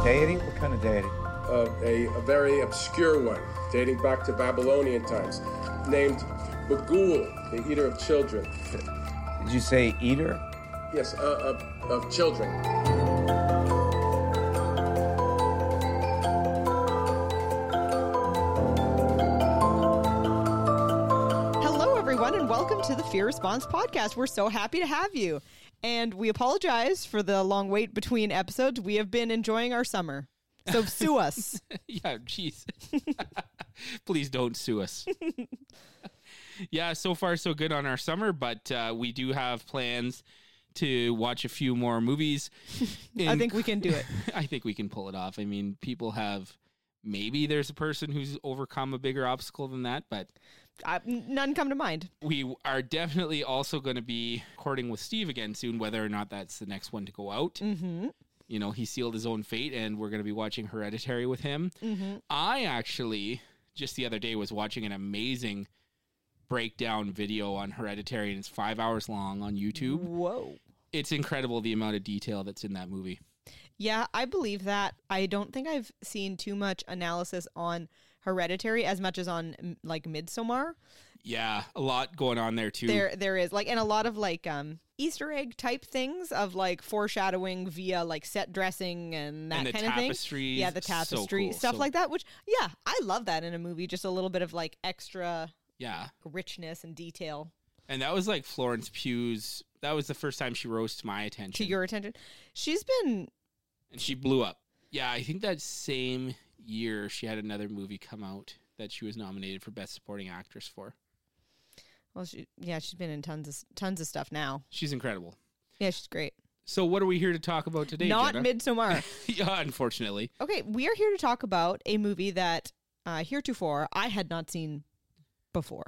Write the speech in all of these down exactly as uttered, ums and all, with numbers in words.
deity? What kind of deity? Uh, a, a very obscure one, dating back to Babylonian times, named Magul, the eater of children. Did you say eater? Yes, uh, of, of children. Hello, everyone, and welcome to the Fear Response Podcast. We're so happy to have you. And we apologize for the long wait between episodes. We have been enjoying our summer. So sue us. Yeah, jeez. Please don't sue us. Yeah, so far so good on our summer, but uh, we do have plans to watch a few more movies. I think we can do it. I think we can pull it off. I mean, people have, maybe there's a person who's overcome a bigger obstacle than that, but Uh, none come to mind. we are definitely also going to be recording with Steve again soon, whether or not that's the next one to go out. Mm-hmm. You know, he sealed his own fate, and we're going to be watching Hereditary with him. Mm-hmm. I actually, just the other day, was watching an amazing breakdown video on Hereditary, and it's five hours long on YouTube. Whoa. It's incredible the amount of detail that's in that movie. Yeah, I believe that. I don't think I've seen too much analysis on Hereditary as much as on m- like Midsommar. Yeah, a lot going on there too. There, there is like, and a lot of like um, Easter egg type things of like foreshadowing via like set dressing and that And the kind of thing. tapestries, Yeah, the so tapestry cool, stuff so- like that. Which, yeah, I love that in a movie. Just a little bit of like extra Yeah, richness and detail and that was like Florence Pugh's. That was the first time she rose to my attention. to your attention. She's been And she blew up. Yeah, I think that same year she had another movie come out that she was nominated for Best Supporting Actress for. well, she yeah, she's been in tons of tons of stuff now. She's incredible. Yeah, she's great. So what are we here to talk about today, Not Jenna? Midsommar. Yeah, unfortunately. Okay, we are here to talk about a movie that uh, heretofore I had not seen before.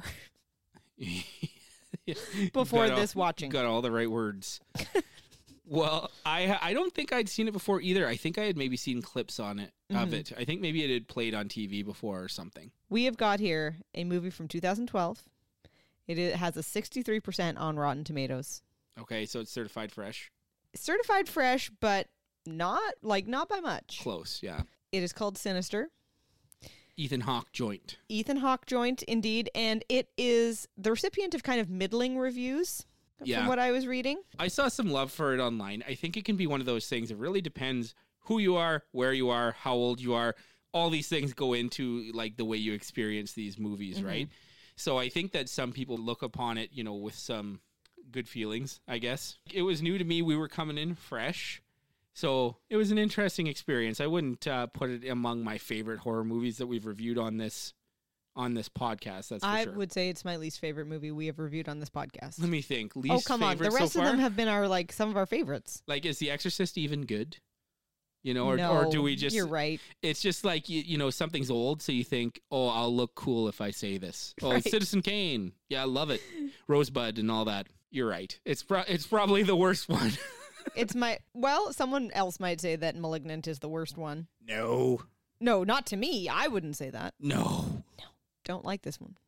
Before Got all- this watching. Got all the right words. Well, I I don't think I'd seen it before either. I think I had maybe seen clips on it Mm-hmm. of it. I think maybe it had played on T V before or something. We have got here a movie from two thousand twelve. It i- has a sixty-three percent on Rotten Tomatoes. Okay, so it's certified fresh. Certified fresh, but not like not by much. Close, yeah. It is called Sinister. Ethan Hawke joint. Ethan Hawke joint, indeed, and it is the recipient of kind of middling reviews Yeah. from what I was reading. I saw some love for it online. I think it can be one of those things. It really depends who you are, where you are, how old you are. All these things go into like the way you experience these movies, Mm-hmm. right? So I think that some people look upon it, you know, with some good feelings, I guess. It was new to me. We were coming in fresh. So it was an interesting experience. I wouldn't uh, put it among my favorite horror movies that we've reviewed on this on this podcast. That's for I sure. would say it's my least favorite movie we have reviewed on this podcast. Let me think. Least Oh, come on. The favorite rest so of far? them have been our like some of our favorites. Like, is The Exorcist even good? You know, or, no, or do we just... You're right. It's just like, you, you know, something's old, so you think, oh, I'll look cool if I say this. Oh, Right. Citizen Kane. Yeah, I love it. Rosebud and all that. You're right. It's pro- it's probably the worst one. It's my well, someone else might say that Malignant is the worst one. No. No, not to me. I wouldn't say that. No. Don't like this one.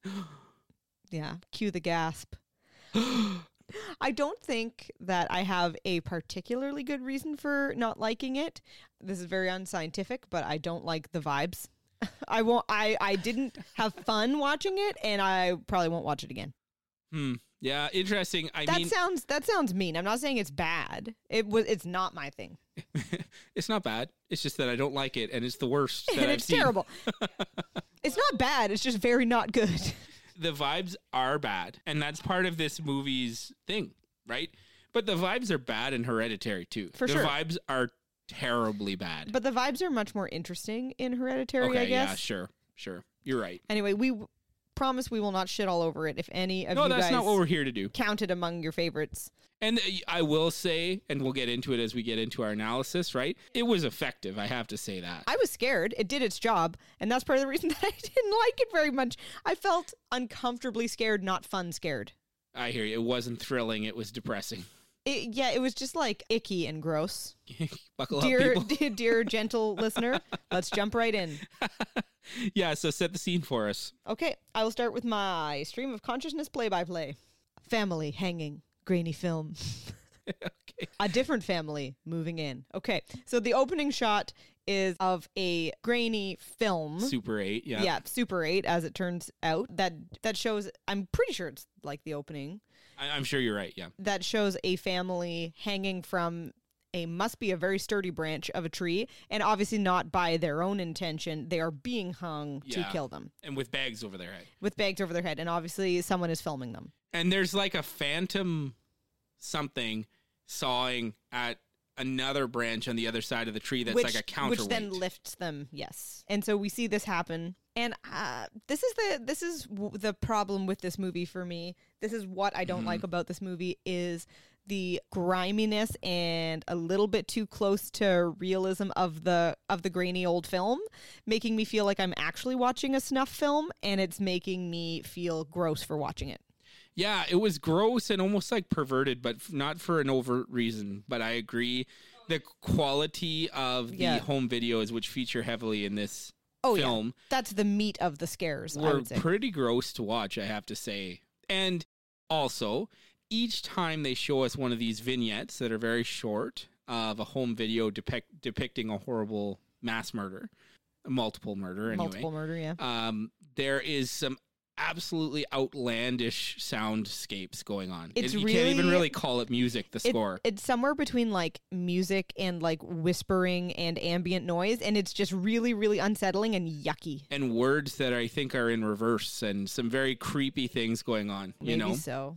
Yeah, cue the gasp. I don't think that I have a particularly good reason for not liking it. This is very unscientific, but I don't like the vibes. I won't I I didn't have fun watching it, and I probably won't watch it again. Hmm. Yeah, interesting. I That mean, sounds that sounds mean. I'm not saying it's bad. It was it's not my thing. it's not bad. It's just that I don't like it, and it's the worst that And I've it's seen. terrible. It's not bad, it's just very not good. The vibes are bad, and that's part of this movie's thing, right? But the vibes are bad in Hereditary, too. For the sure. vibes are terribly bad. But the vibes are much more interesting in Hereditary, okay, I guess. yeah, sure, sure. You're right. Anyway, we w- promise we will not shit all over it if any of No, you that's guys not what we're here to do. counted among your favorites. And uh, I will say, and we'll get into it as we get into our analysis, right? It was effective, I have to say that. I was scared. It did its job, and that's part of the reason that I didn't like it very much. I felt uncomfortably scared, not fun scared. I hear you. It wasn't thrilling. It was depressing. It, yeah, it was just like icky and gross. Buckle Dear, up, people. dear gentle listener, let's jump right in. Yeah, so set the scene for us. Okay, I will start with my stream of consciousness play-by-play. Family hanging, grainy film. Okay. Okay. A different family moving in. Okay. So the opening shot is of a grainy film. Super eight, yeah. Yeah, Super eight, as it turns out. That that shows, I'm pretty sure it's like the opening. I, I'm sure you're right, yeah. That shows a family hanging from a must be a very sturdy branch of a tree, and obviously not by their own intention. They are being hung to Yeah. kill them And with bags over their head. with bags over their head, and obviously someone is filming them. And there's like a phantom something sawing at another branch on the other side of the tree that's which, like a counterweight. which then lifts them. Yes, and so we see this happen, and uh, this is the this is w- the problem with this movie for me. This is what I don't Mm-hmm. like about this movie is the griminess and a little bit too close to realism of the of the grainy old film, making me feel like I'm actually watching a snuff film, and it's making me feel gross for watching it. Yeah, it was gross and almost like perverted, but f- not for an overt reason. But I agree. The quality of the Yeah. home videos, which feature heavily in this Oh film, yeah, that's the meat of the scares. I were would say. pretty gross to watch, I have to say. And also, each time they show us one of these vignettes that are very short of a home video depict- depicting a horrible mass murder, a multiple murder anyway. Multiple murder, yeah. Um, there is some absolutely outlandish soundscapes going on. It's It- you can't even really- really call it music, the It- score. It's somewhere between like music and like whispering and ambient noise, and it's just really, really unsettling and yucky. and words that I think are in reverse and some very creepy things going on, you Maybe know? so.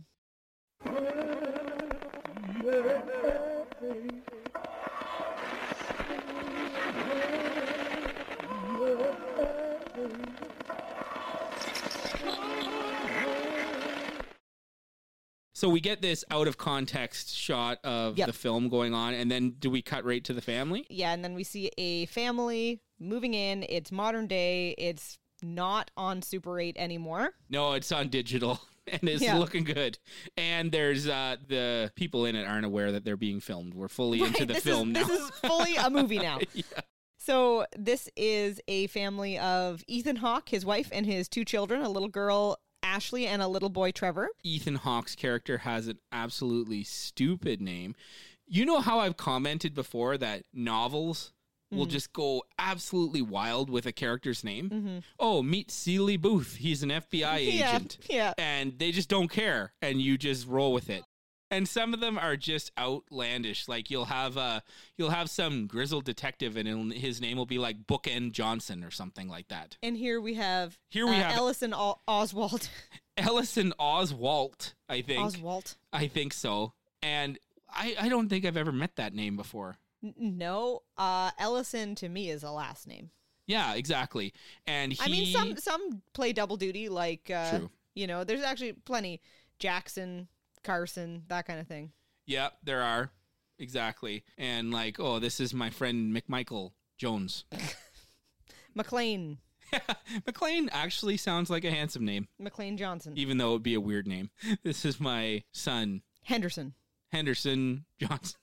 So we get this out of context shot of Yep. the film going on, and then do we cut right to the family? Yeah, and then we see a family moving in. It's modern day. It's not on Super eight anymore. No, it's on digital and it's Yeah. looking good. And there's uh, the people in it aren't aware that they're being filmed. We're fully into Right, the this film is, now. This is fully a movie now. Yeah. So this is a family of Ethan Hawke, his wife, and his two children, a little girl, Ashley, and a little boy, Trevor. Ethan Hawke's character has an absolutely stupid name. You know how I've commented before that novels will Mm. just go absolutely wild with a character's name? Mm-hmm. Oh, meet Seeley Booth. He's an F B I Yeah, agent. yeah. And they just don't care, and you just roll with it. And some of them are just outlandish. Like you'll have uh you'll have some grizzled detective, and it'll, his name will be like Bookend Johnson or something like that. And here we have Here we uh, have- Ellison o- Oswald. Ellison Oswalt, I think. Oswald. I think so. And I, I don't think I've ever met that name before. N- no, uh, Ellison to me is a last name. Yeah, exactly. And he I mean, some some play double duty, like uh, True. you know, there's actually plenty. Jackson, Carson, that kind of thing. Yeah, there are. Exactly. And like, oh, this is my friend McMichael Jones. McLean, McLean actually sounds like a handsome name, McLean Johnson, even though it would be a weird name. This is my son, Henderson. Henderson Johnson.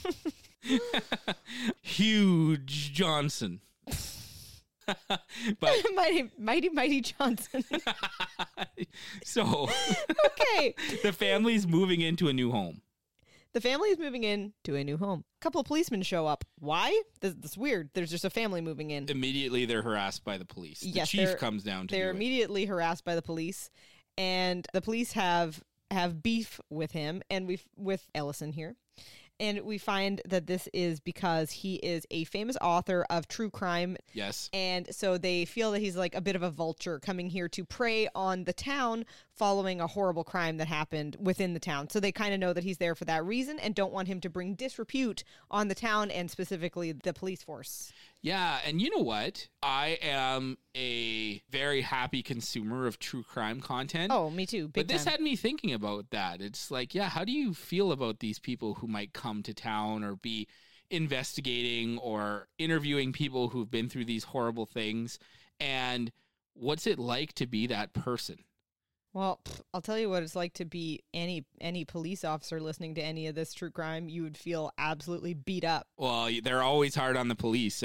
Huge Johnson. But mighty, mighty, mighty Johnson. so Okay. the family's moving into a new home. The family is moving in to a new home. A couple of policemen show up. Why? This, this is weird. There's just a family moving in. Immediately, they're harassed by the police. The Yes, chief they're- comes down to They're do it. immediately harassed by the police, and the police have have beef with him and we with Ellison here. And we find that this is because he is a famous author of true crime. Yes. And so they feel that he's like a bit of a vulture coming here to prey on the town following a horrible crime that happened within the town. So they kind of know that he's there for that reason and don't want him to bring disrepute on the town and specifically the police force. Yeah, and you know what? I am a very happy consumer of true crime content. Oh, me too. Big But this time. had me thinking about that. It's like, yeah, how do you feel about these people who might come to town or be investigating or interviewing people who've been through these horrible things? And what's it like to be that person? Well, pff, I'll tell you what it's like to be any any police officer listening to any of this true crime. You would feel absolutely beat up. Well, they're always hard on the police, eh?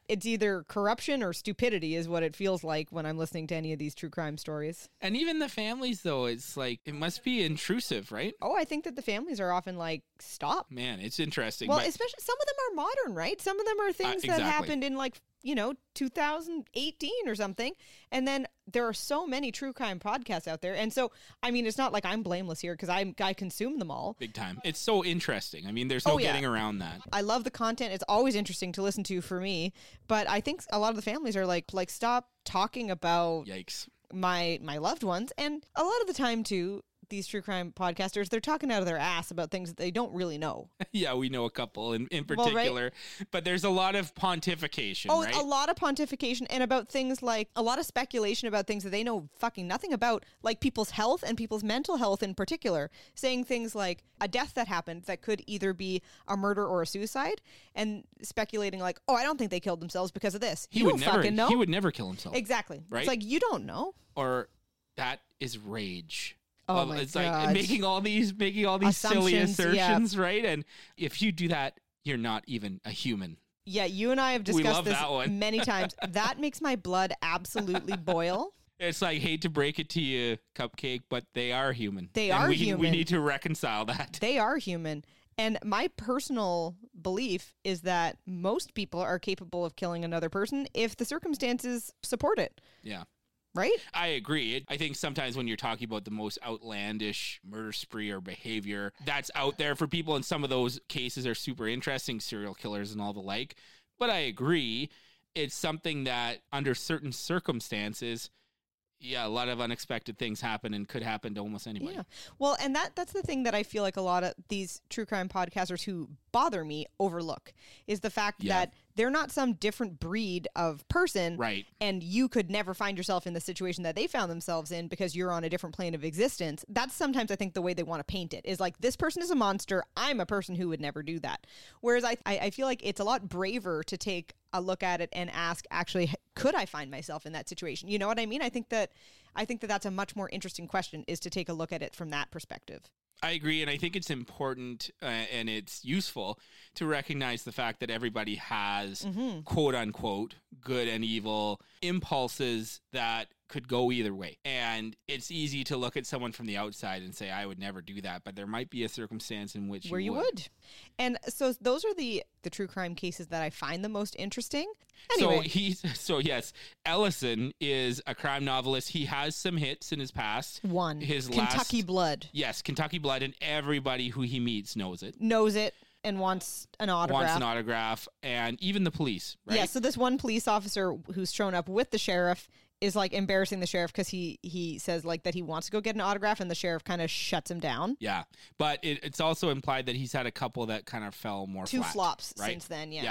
it's either corruption or stupidity is what it feels like when I'm listening to any of these true crime stories. And even the families, though, it's like, it must be intrusive, right? Oh, I think that the families are often like, stop. Man, it's interesting. Well, but especially some of them are modern, right? Some of them are things exactly. that happened in like, you know, two thousand eighteen or something. And then there are so many true crime podcasts out there. And so, I mean, it's not like I'm blameless here because I I consume them all. Big time. It's so interesting. I mean, there's no Oh, yeah. getting around that. I love the content. It's always interesting to listen to for me. But I think a lot of the families are like, like stop talking about Yikes. my my loved ones. And a lot of the time, too, these true crime podcasters, they're talking out of their ass about things that they don't really know. Yeah, we know a couple in, in Well, right. particular, but there's a lot of pontification, Oh, right? a lot of pontification and about things like a lot of speculation about things that they know fucking nothing about, like people's health and people's mental health in particular, saying things like a death that happened that could either be a murder or a suicide, and speculating like, oh, I don't think they killed themselves because of this. He you would don't never fucking know. he would never kill himself. Exactly. Right? It's like, you don't know. Or that is rage. Oh Well, my it's God. like making all these making all these silly Assumptions, yeah. assertions, right? And if you do that, you're not even a human. Yeah, you and I have We discussed love this that one. many times. That makes my blood absolutely boil. It's like, hate to break it to you, Cupcake, but they are human. They And are we, We human. need to reconcile that. They are human. And my personal belief is that most people are capable of killing another person if the circumstances support it, Yeah. right? I agree. It, I think sometimes when you're talking about the most outlandish murder spree or behavior that's out there for people, and some of those cases are super interesting, serial killers and all the like. But I agree, it's something that under certain circumstances, yeah, a lot of unexpected things happen and could happen to almost anybody. Yeah. Well, and that that's the thing that I feel like a lot of these true crime podcasters who bother me overlook is the fact Yeah. that they're not some different breed of person. Right. And you could never find yourself in the situation that they found themselves in because you're on a different plane of existence. That's sometimes I think the way they want to paint it is like, this person is a monster. I'm a person who would never do that. Whereas I, I, I feel like it's a lot braver to take a look at it and ask, actually, could I find myself in that situation? You know what I mean? I think that I think that that's a much more interesting question, is to take a look at it from that perspective. I agree, and I think it's important uh, and it's useful to recognize the fact that everybody has Mm-hmm. quote unquote good and evil impulses that could go either way. And it's easy to look at someone from the outside and say, I would never do that, but there might be a circumstance in which Where you would. would. And so those are the the true crime cases that I find the most interesting. So Anyway, he's so yes, Ellison is a crime novelist. He has some hits in his past. one, His Kentucky last, Blood, yes, Kentucky Blood, and everybody who he meets knows it. knows it and wants an autograph. Wants an autograph, and even the police, right? Yeah, so this one police officer who's shown up with the sheriff is like embarrassing the sheriff because he he says like that he wants to go get an autograph, and the sheriff kind of shuts him down. Yeah, but it, it's also implied that he's had a couple that kind of fell more Two flat, flops right? since then, yeah. Yeah,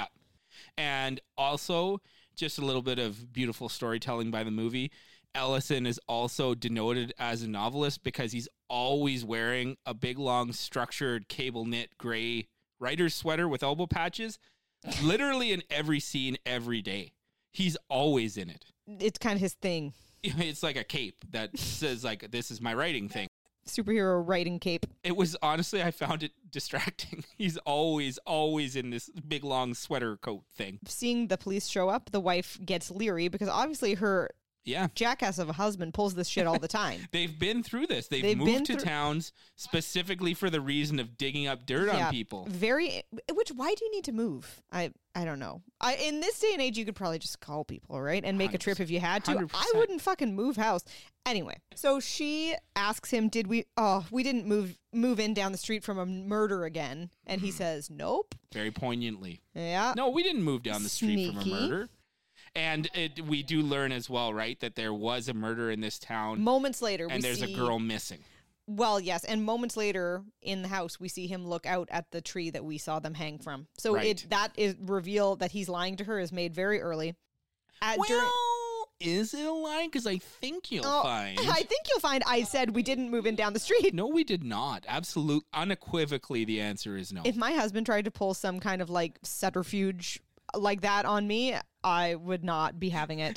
and also just a little bit of beautiful storytelling by the movie. Ellison is also denoted as a novelist because he's always wearing a big, long, structured, cable knit gray writer's sweater with elbow patches, literally in every scene, every day. He's always in it. It's kind of his thing. It's like a cape that says, like, this is my writing thing. Superhero writing cape. It was, honestly, I found it distracting. He's always, always in this big, long sweater coat thing. Seeing the police show up, the wife gets leery because obviously her Yeah. jackass of a husband pulls this shit all the time. They've been through this. They've, They've been moved to through- towns specifically for the reason of digging up dirt Yeah, on people. Very, which, why do you need to move? I I don't know. I in this day and age, you could probably just call people, right? And make a trip if you had to. one hundred I percent. wouldn't fucking move house. Anyway, so she asks him, did we, oh, we didn't move move in down the street from a murder again? And he says, nope. Very poignantly. Yeah. No, we didn't move down the street from Sneaky. a murder. And it, we do learn as well, right, that there was a murder in this town Moments later, we and there's see, a girl missing. Well, yes, and moments later in the house, we see him look out at the tree that we saw them hang from. So Right. it that is reveal that he's lying to her is made very early. At, Well, during, is it a lie? Because I think you'll Oh, find. I think you'll find I said we didn't move in down the street. No, we did not. Absolute, unequivocally, the answer is no. If my husband tried to pull some kind of like subterfuge like that on me, I would not be having it.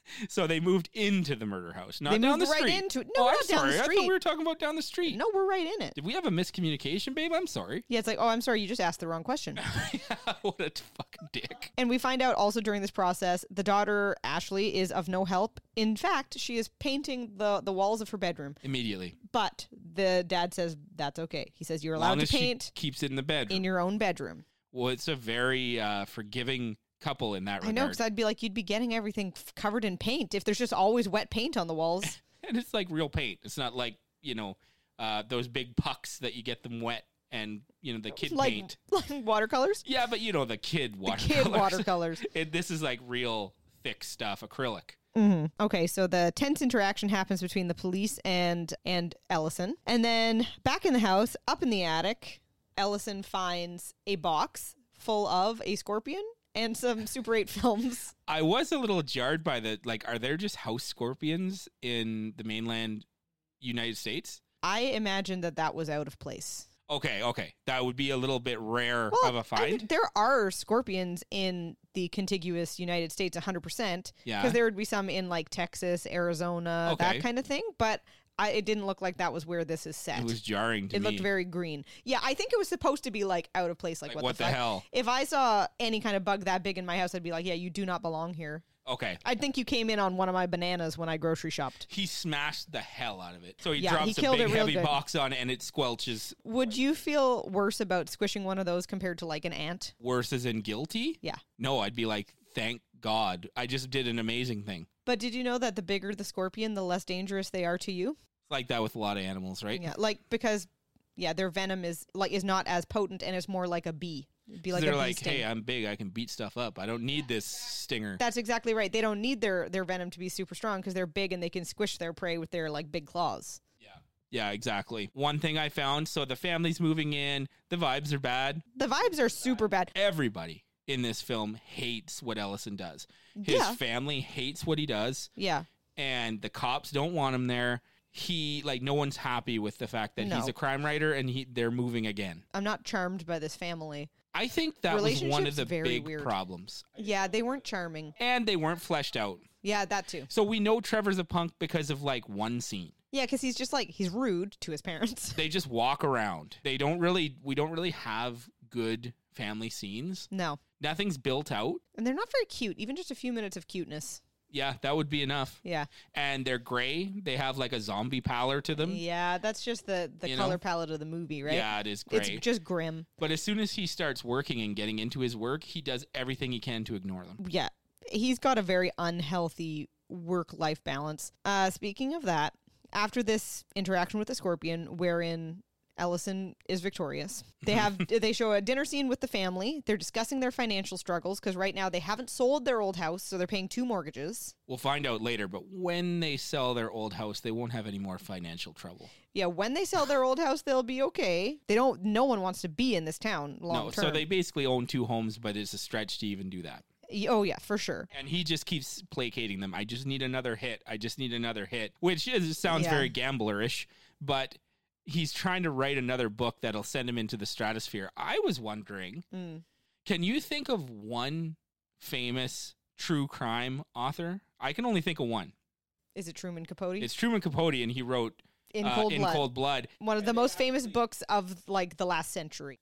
So they moved into the murder house, not They down moved the right street. into it. No, oh, not I'm down sorry. the I street. thought we were talking about down the street. No, we're right in it. Did we have a miscommunication, babe? I'm sorry. Yeah, it's like, oh, I'm sorry, you just asked the wrong question. What a fucking dick. And we find out also during this process, the daughter, Ashley, is of no help. In fact, she is painting the, the walls of her bedroom. Immediately. But the dad says that's okay. He says you're allowed Long to as she paint keeps it in the bedroom. in your own bedroom. Well, it's a very uh, forgiving couple in that regard. I know, because I'd be like, you'd be getting everything f- covered in paint if there's just always wet paint on the walls. And it's like real paint. It's not like, you know, uh, those big pucks that you get them wet and, you know, the kid like, paint. like watercolors? Yeah, but, you know, the kid The watercolors. kid watercolors. it, this is like real thick stuff, acrylic. Mm-hmm. Okay, so the tense interaction happens between the police and and Ellison. And then back in the house, up in the attic, Ellison finds a box full of a scorpion and some Super eight films. I was a little jarred by the, like, are there just house scorpions in the mainland United States? I imagine that that was out of place. Okay, okay. That would be a little bit rare Well, of a I find. mean, there are scorpions in the contiguous United States one hundred percent. Yeah. Because there would be some in like Texas, Arizona, Okay. that kind of thing. But I, it didn't look like that was where this is set. It was jarring to It me. looked very green. Yeah, I think it was supposed to be like out of place. Like, Like, what, what the, the fuck? hell? If I saw any kind of bug that big in my house, I'd be like, yeah, you do not belong here. Okay. I think you came in on one of my bananas when I grocery shopped. He smashed the hell out of it. So he Yeah, drops he a killed big it real heavy good. box on it and it squelches. Would you feel worse about squishing one of those compared to like an ant? Worse as in guilty? Yeah. No, I'd be like, thank God. I just did an amazing thing. But did you know that the bigger the scorpion, the less dangerous they are to you? It's like that with a lot of animals, right? Yeah, like because yeah, their venom is like is not as potent and it's more like a bee. It'd be like They're a bee like, sting. hey, I'm big. I can beat stuff up. I don't need this stinger. That's exactly right. They don't need their their venom to be super strong because they're big and they can squish their prey with their like big claws. yeah. Yeah, exactly. One thing I found, so the family's moving in. The vibes are bad. The vibes are super bad. Everybody in this film hates what Ellison does. His Yeah. family hates what he does. Yeah. And the cops don't want him there. He, like, no one's happy with the fact that No. he's a crime writer and he they're moving again. I'm not charmed by this family. I think that was one of Relationship's the very big weird. problems. Yeah, they weren't charming. And they weren't fleshed out. Yeah, that too. So we know Trevor's a punk because of, like, one scene. Yeah, because he's just like he's rude to his parents. They just walk around. They don't really, we don't really have good family scenes. No. Nothing's built out. And they're not very cute. Even just a few minutes of cuteness. Yeah, that would be enough. Yeah. And they're gray. They have like a zombie pallor to them. Yeah, that's just the, the You color know? palette of the movie, right? Yeah, it is gray. It's just grim. But as soon as he starts working and getting into his work, he does everything he can to ignore them. Yeah. He's got a very unhealthy work-life balance. Uh, speaking of that, after this interaction with the scorpion, wherein Ellison is victorious, they have they show a dinner scene with the family. They're discussing their financial struggles because right now they haven't sold their old house, so they're paying two mortgages. We'll find out later, but when they sell their old house, they won't have any more financial trouble. Yeah, when they sell their old house, they'll be okay. They don't. No one wants to be in this town long no, term. so they basically own two homes, but it's a stretch to even do that. Y- Oh yeah, for sure. And he just keeps placating them. I just need another hit. I just need another hit, which is, sounds Yeah. very gamblerish, but he's trying to write another book that'll send him into the stratosphere. I was wondering, Mm. can you think of one famous true crime author? I can only think of one. Is it Truman Capote? It's Truman Capote, and he wrote in uh, Cold in Blood. Cold Blood. One of the most famous books of like the last century.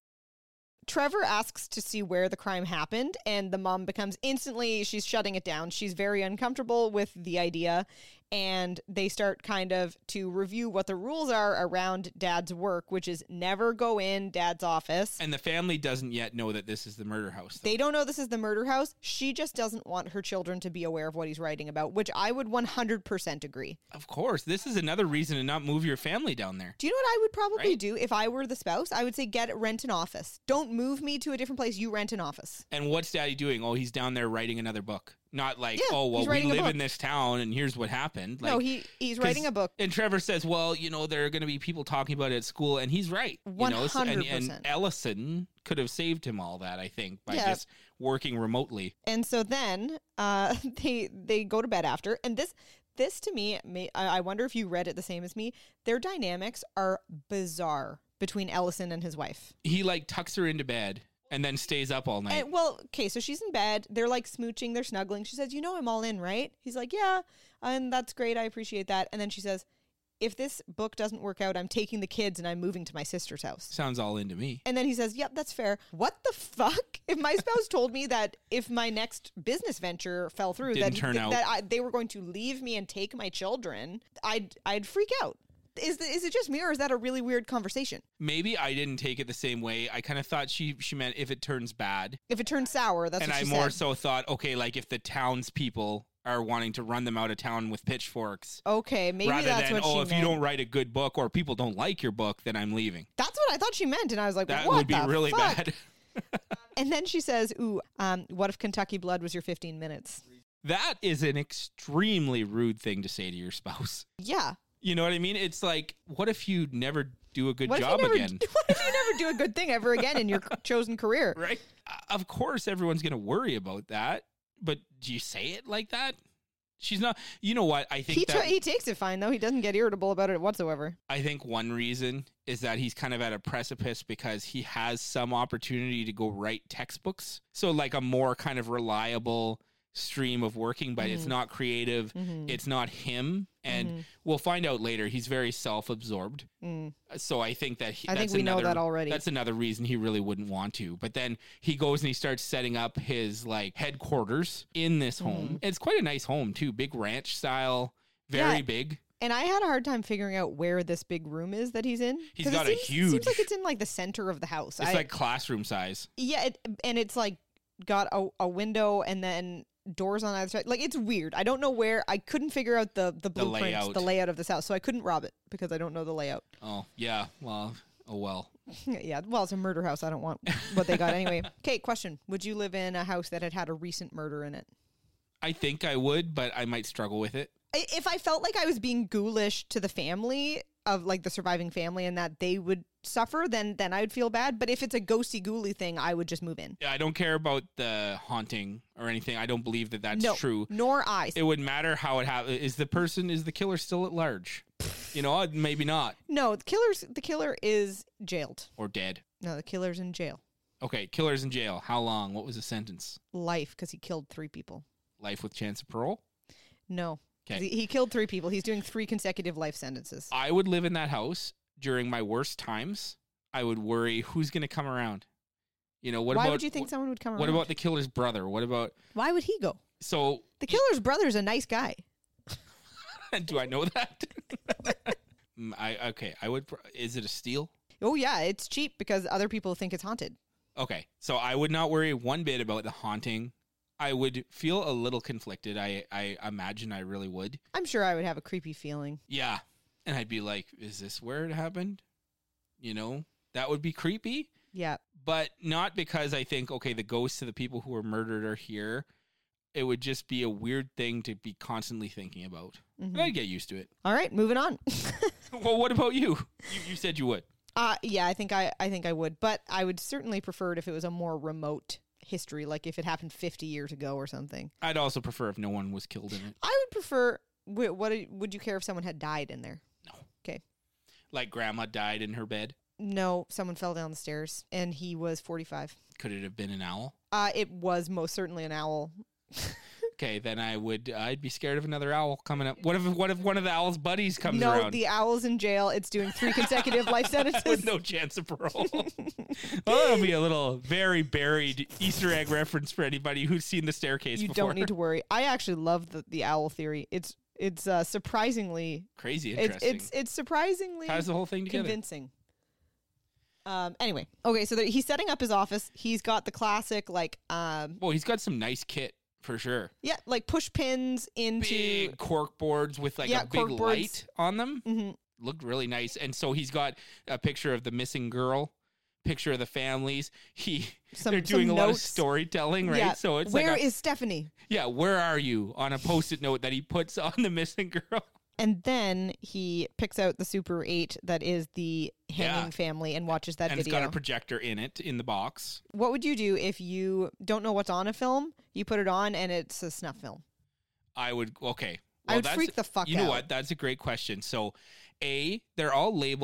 Trevor asks to see where the crime happened, and the mom becomes instantly, she's shutting it down. She's very uncomfortable with the idea, and they start kind of to review what the rules are around dad's work, which is never go in dad's office. And the family doesn't yet know that this is the murder house. though. They don't know this is the murder house. She just doesn't want her children to be aware of what he's writing about, which I would one hundred percent agree. Of course, this is another reason to not move your family down there. Do you know what I would probably Right? do if I were the spouse? I would say get rent an office. Don't move me to a different place. You rent an office. And what's daddy doing? Oh, he's down there writing another book. Not like, Yeah, oh, well, he's we writing a live book. in this town and here's what happened. Like, no, he he's writing 'cause- a book. And Trevor says, well, you know, there are going to be people talking about it at school. And he's right. You know, so- and, and one hundred percent. Ellison could have saved him all that, I think, by Yeah. just working remotely. And so then uh, they they go to bed after. And this this to me, may, I I wonder if you read it the same as me. Their dynamics are bizarre between Ellison and his wife. He like tucks her into bed and then stays up all night. And, well, okay, so she's in bed. They're like smooching. They're snuggling. She says, you know, I'm all in, right? He's like, yeah, and that's great. I appreciate that. And then she says, if this book doesn't work out, I'm taking the kids and I'm moving to my sister's house. Sounds all into me. And then he says, yep, that's fair. What the fuck? If my spouse told me that if my next business venture fell through, Didn't that, turn th- out. that I, they were going to leave me and take my children, I'd I'd freak out. Is the, is it just me, or is that a really weird conversation? Maybe I didn't take it the same way. I kind of thought she she meant if it turns bad. If it turns sour, that's and what I she more said. so thought, okay, like if the townspeople are wanting to run them out of town with pitchforks. Okay, maybe rather that's than, what oh, she if meant. you don't write a good book or people don't like your book, then I'm leaving. That's what I thought she meant, and I was like, That what would be the really fuck? bad. And then she says, ooh, um, what if Kentucky Blood was your fifteen minutes? That is an extremely rude thing to say to your spouse. Yeah. You know what I mean? It's like, what if you never do a good What job if you never, again? What if you never do a good thing ever again in your chosen career? Right? Uh, Of course, everyone's going to worry about that. But do you say it like that? She's not. You know what? I think He, that, tra- he takes it fine, though. He doesn't get irritable about it whatsoever. I think one reason is that he's kind of at a precipice because he has some opportunity to go write textbooks. So like a more kind of reliable stream of working, but it's not creative. Mhm. It's not him. And Mhm. we'll find out later. He's very self-absorbed. Mm. So I think that he, I think that's we know another, that already. That's another reason he really wouldn't want to. But then he goes and he starts setting up his like headquarters in this home. It's quite a nice home too, big ranch style, very Yeah. big. And I had a hard time figuring out where this big room is that he's in. He's 'Cause got it a seems, huge- seems like it's in like the center of the house. It's I- like classroom size. yeah, it, and it's like got a, a window and then doors on either side. Like it's weird. I don't know where. I couldn't figure out the the blueprints, layout. the layout of this house, so I couldn't rob it because I don't know the layout. Oh yeah, well, oh well. Yeah, well, it's a murder house. I don't want what they got anyway. Okay, question: would you live in a house that had had a recent murder in it? I think I would, but I might struggle with it. I- If I felt like I was being ghoulish to the family of like the surviving family and that they would suffer, then then I would feel bad. But if it's a ghosty ghouly thing, I would just move in. I don't care about the haunting or anything. I don't believe that that's no, true. Nor I. It would matter how it happens. Is the person, is the killer still at large? You know, maybe not. no, the killer's the killer is jailed. Or dead. No, the killer's in jail. Okay, killer's in jail. How long? What was the sentence? Life, because he killed three people. Life with chance of parole? No. 'Cause Okay. He, he killed three people. He's doing three consecutive life sentences. I would live in that house during my worst times. I would worry who's going to come around. You know, what Why about would you think someone would come around? What about the killer's brother? What about Why would he go? so The killer's brother's a nice guy. do I know that? Mm, I okay, I would pr- is it a steal? Oh yeah, it's cheap because other people think it's haunted. Okay. So I would not worry one bit about the haunting. I would feel a little conflicted. I I imagine I really would. I'm sure I would have a creepy feeling. Yeah. And I'd be like, is this where it happened? You know, that would be creepy. Yeah. But not because I think, okay, the ghosts of the people who were murdered are here. It would just be a weird thing to be constantly thinking about. Mhm. But I'd get used to it. All right, moving on. Well, what about you? You, you said you would. Uh yeah, I think I I think I would, but I would certainly prefer it if it was a more remote history, like if it happened fifty years ago or something. I'd also prefer if no one was killed in it. I would prefer. Wait, what would you care if someone had died in there? No. Okay. Like grandma died in her bed. No, someone fell down the stairs and he was forty-five. Could it have been an owl? Uh, it was most certainly an owl. Okay, then I would. I'd be scared of another owl coming up. What if? What if one of the owl's buddies comes No, around the owl's in jail. It's doing three consecutive life sentences. with no chance of parole? Well, that'll be a little very buried Easter egg reference for anybody who's seen the staircase. You before. don't need to worry. I actually love the, the owl theory. It's it's uh, surprisingly Crazy it's interesting. it's it's surprisingly Ties the whole thing together. convincing. Um. Anyway, okay. So there, he's setting up his office. He's got the classic like um. Well, he's got some nice kit for sure. Yeah, like push pins into. Big cork boards with like Yeah, a big cork boards. light on them. Mhm. Looked really nice. And so he's got a picture of the missing girl, picture of the families. He Some- they're doing some a lot of notes. storytelling, right? Yeah. So it's Where like a, is Stephanie? yeah, where are you on a post-it note that he puts on the missing girl. And then he picks out the Super eight that is the hanging Yeah. family and watches that And video. it's got a projector in it in the box. What would you do if you don't know what's on a film? You put it on and it's a snuff film. I would okay. I would that's- freak the fuck You know out. what? That's a great question. So, A, they're all labeled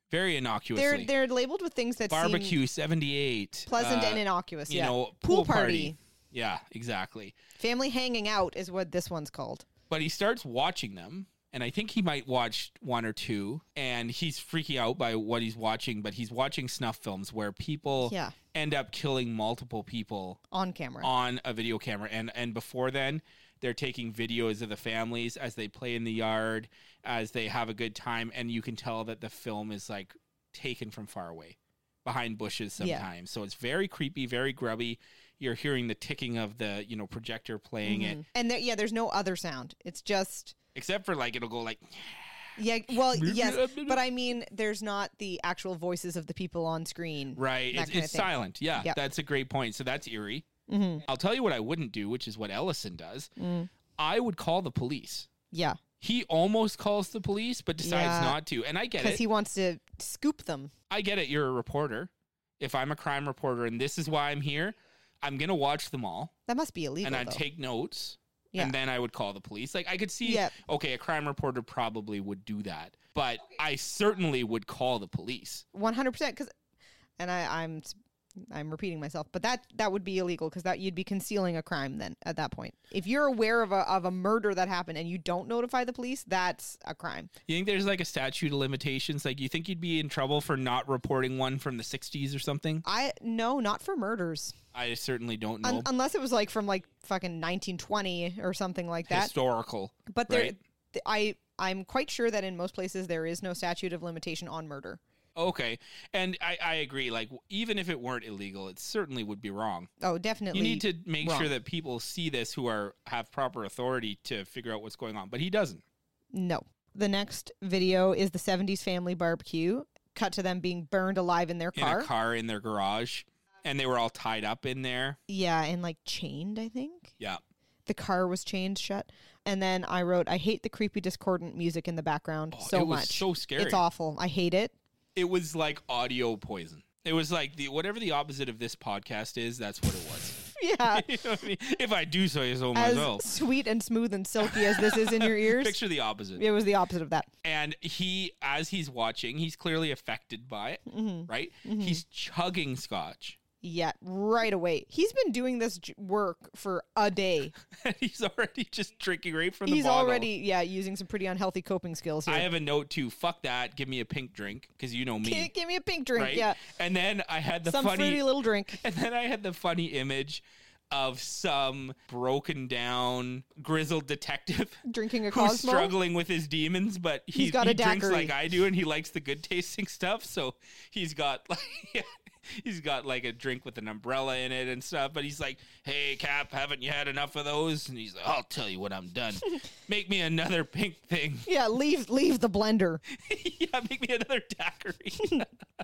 very innocuously. They're they're labeled with things that Barbecue seem seventy-eight. pleasant uh, and innocuous. You Yeah, know, pool, pool party. party. Yeah, exactly. Family hanging out is what this one's called. But he starts watching them, and I think he might watch one or two, and he's freaking out by what he's watching, but he's watching snuff films where people Yeah. end up killing multiple people On camera. on a video camera. And, and before then, they're taking videos of the families as they play in the yard, as they have a good time, and you can tell that the film is like taken from far away, behind bushes sometimes. Yeah. So it's very creepy, very grubby. You're hearing the ticking of the, you know, projector playing it, Mhm. And there, yeah, there's no other sound. It's just except for like it'll go like, yeah. Well, yes, but I mean, there's not the actual voices of the people on screen. right. that It's, kinda it's thing. silent. Yeah, Yep. that's a great point. So that's eerie. Mm-hmm. I'll tell you what I wouldn't do, which is what Ellison does. Mm. I would call the police. Yeah, He almost calls the police, but decides Yeah. not to. And I get because it. he wants to scoop them. I get it. You're a reporter. If I'm a crime reporter and this is why I'm here, I'm going to watch them all That must be illegal. and I'd though. take notes. Yeah. And then I would call the police. Like I could see, Yep. okay, a crime reporter probably would do that, but I certainly would call the police. one hundred percent. Because, and I, I'm I'm repeating myself, but that that would be illegal because that you'd be concealing a crime then at that point. If you're aware of a of a murder that happened and you don't notify the police, that's a crime. You think there's like a statute of limitations? Like you think you'd be in trouble for not reporting one from the sixties or something? I no, not for murders. I certainly don't know. Un- unless it was like from like fucking nineteen twenty or something like that. Historical. But there, right? th- I I'm quite sure that in most places there is no statute of limitation on murder. Okay. And I, I agree. Like, even if it weren't illegal, it certainly would be wrong. Oh, definitely. You need to make wrong. sure that people see this who are have proper authority to figure out what's going on. But he doesn't. No. The next video is the seventies family barbecue. Cut to them being burned alive in their car. In a car in their garage. And they were all tied up in there. Yeah, and like chained, I think. Yeah. The car was chained shut. And then I wrote, I hate the creepy discordant music in the background Oh, so it was much. so scary. It's awful. I hate it. It was like audio poison. It was like the whatever the opposite of this podcast is, that's what it was. Yeah. You know what I mean? If I do say so As myself. sweet and smooth and silky as this is in your ears. Picture the opposite. It was the opposite of that. And he, as he's watching, he's clearly affected by it, Mm-hmm. right? He's chugging scotch. Yeah, right away. He's been doing this j- work for a day. And he's already just drinking right from the He's bottle. already, yeah, using some pretty unhealthy coping skills here. I have a note too. Fuck that. Give me a pink drink because you know me, Gi- Give me a pink drink, right? yeah. And then I had the Some funny, fruity little drink. and then I had the funny image of some broken down grizzled detective Drinking a who's Cosmo. struggling with his demons, but he, He's got he a drinks daiquiri. like I do, and he likes the good tasting stuff. So he's got like he's got like a drink with an umbrella in it and stuff. But he's like, "Hey, Cap, haven't you had enough of those?" And he's like, "I'll tell you when I'm done. Make me another pink thing. Yeah, leave leave the blender. Yeah, make me another daiquiri."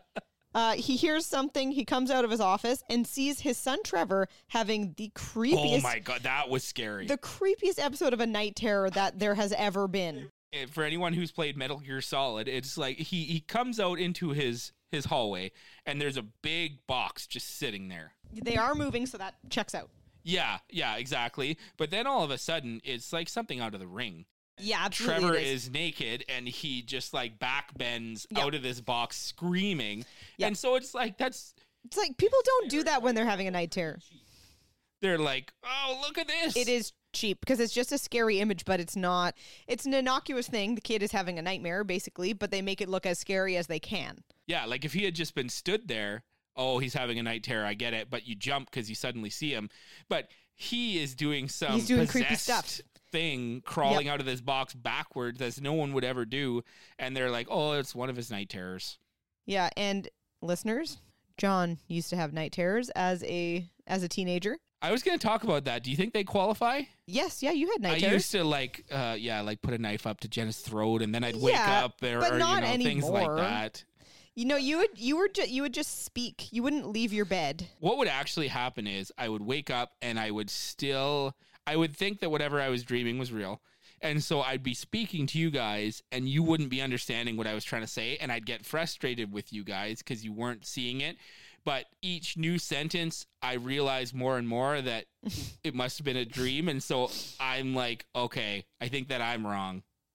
Uh, he hears something. He comes out of his office and sees his son Trevor having the creepiest, Oh my god, that was scary. the creepiest episode of a night terror that there has ever been. And for anyone who's played Metal Gear Solid, it's like he he comes out into his his hallway and there's a big box just sitting there. They are moving, so that checks out. Yeah, yeah, exactly. But then all of a sudden, it's like something out of the Ring. Yeah, absolutely. Trevor it is. is naked and he just like back bends Yep. out of this box screaming. Yep. And so it's like that's It's like people don't do that when they're having a night terror. they're like, "Oh, look at this." It is cheap because it's just a scary image, but it's not. It's an innocuous thing. The kid is having a nightmare, basically, but they make it look as scary as they can. Yeah, like if he had just been stood there, oh, he's having a night terror, I get it, but you jump because you suddenly see him. But he is doing some He's doing creepy possessed stuff. thing, crawling out of this box backwards as no one would ever do. And they're like, oh, it's one of his night terrors. Yeah, and listeners, John used to have night terrors as a as a teenager. I was going to talk about that. Do you think they qualify? Yes, yeah, you had night I terrors. used to like, uh, yeah, like put a knife up to Jenna's throat and then I'd wake Yeah, up there but or, not you know, things like anymore. that. You know, you would you were ju- you would just speak. You wouldn't leave your bed. What would actually happen is I would wake up and I would still, I would think that whatever I was dreaming was real. And so I'd be speaking to you guys and you wouldn't be understanding what I was trying to say. And I'd get frustrated with you guys because you weren't seeing it. But each new sentence, I realized more and more that it must have been a dream. And so I'm like, okay, I think that I'm wrong.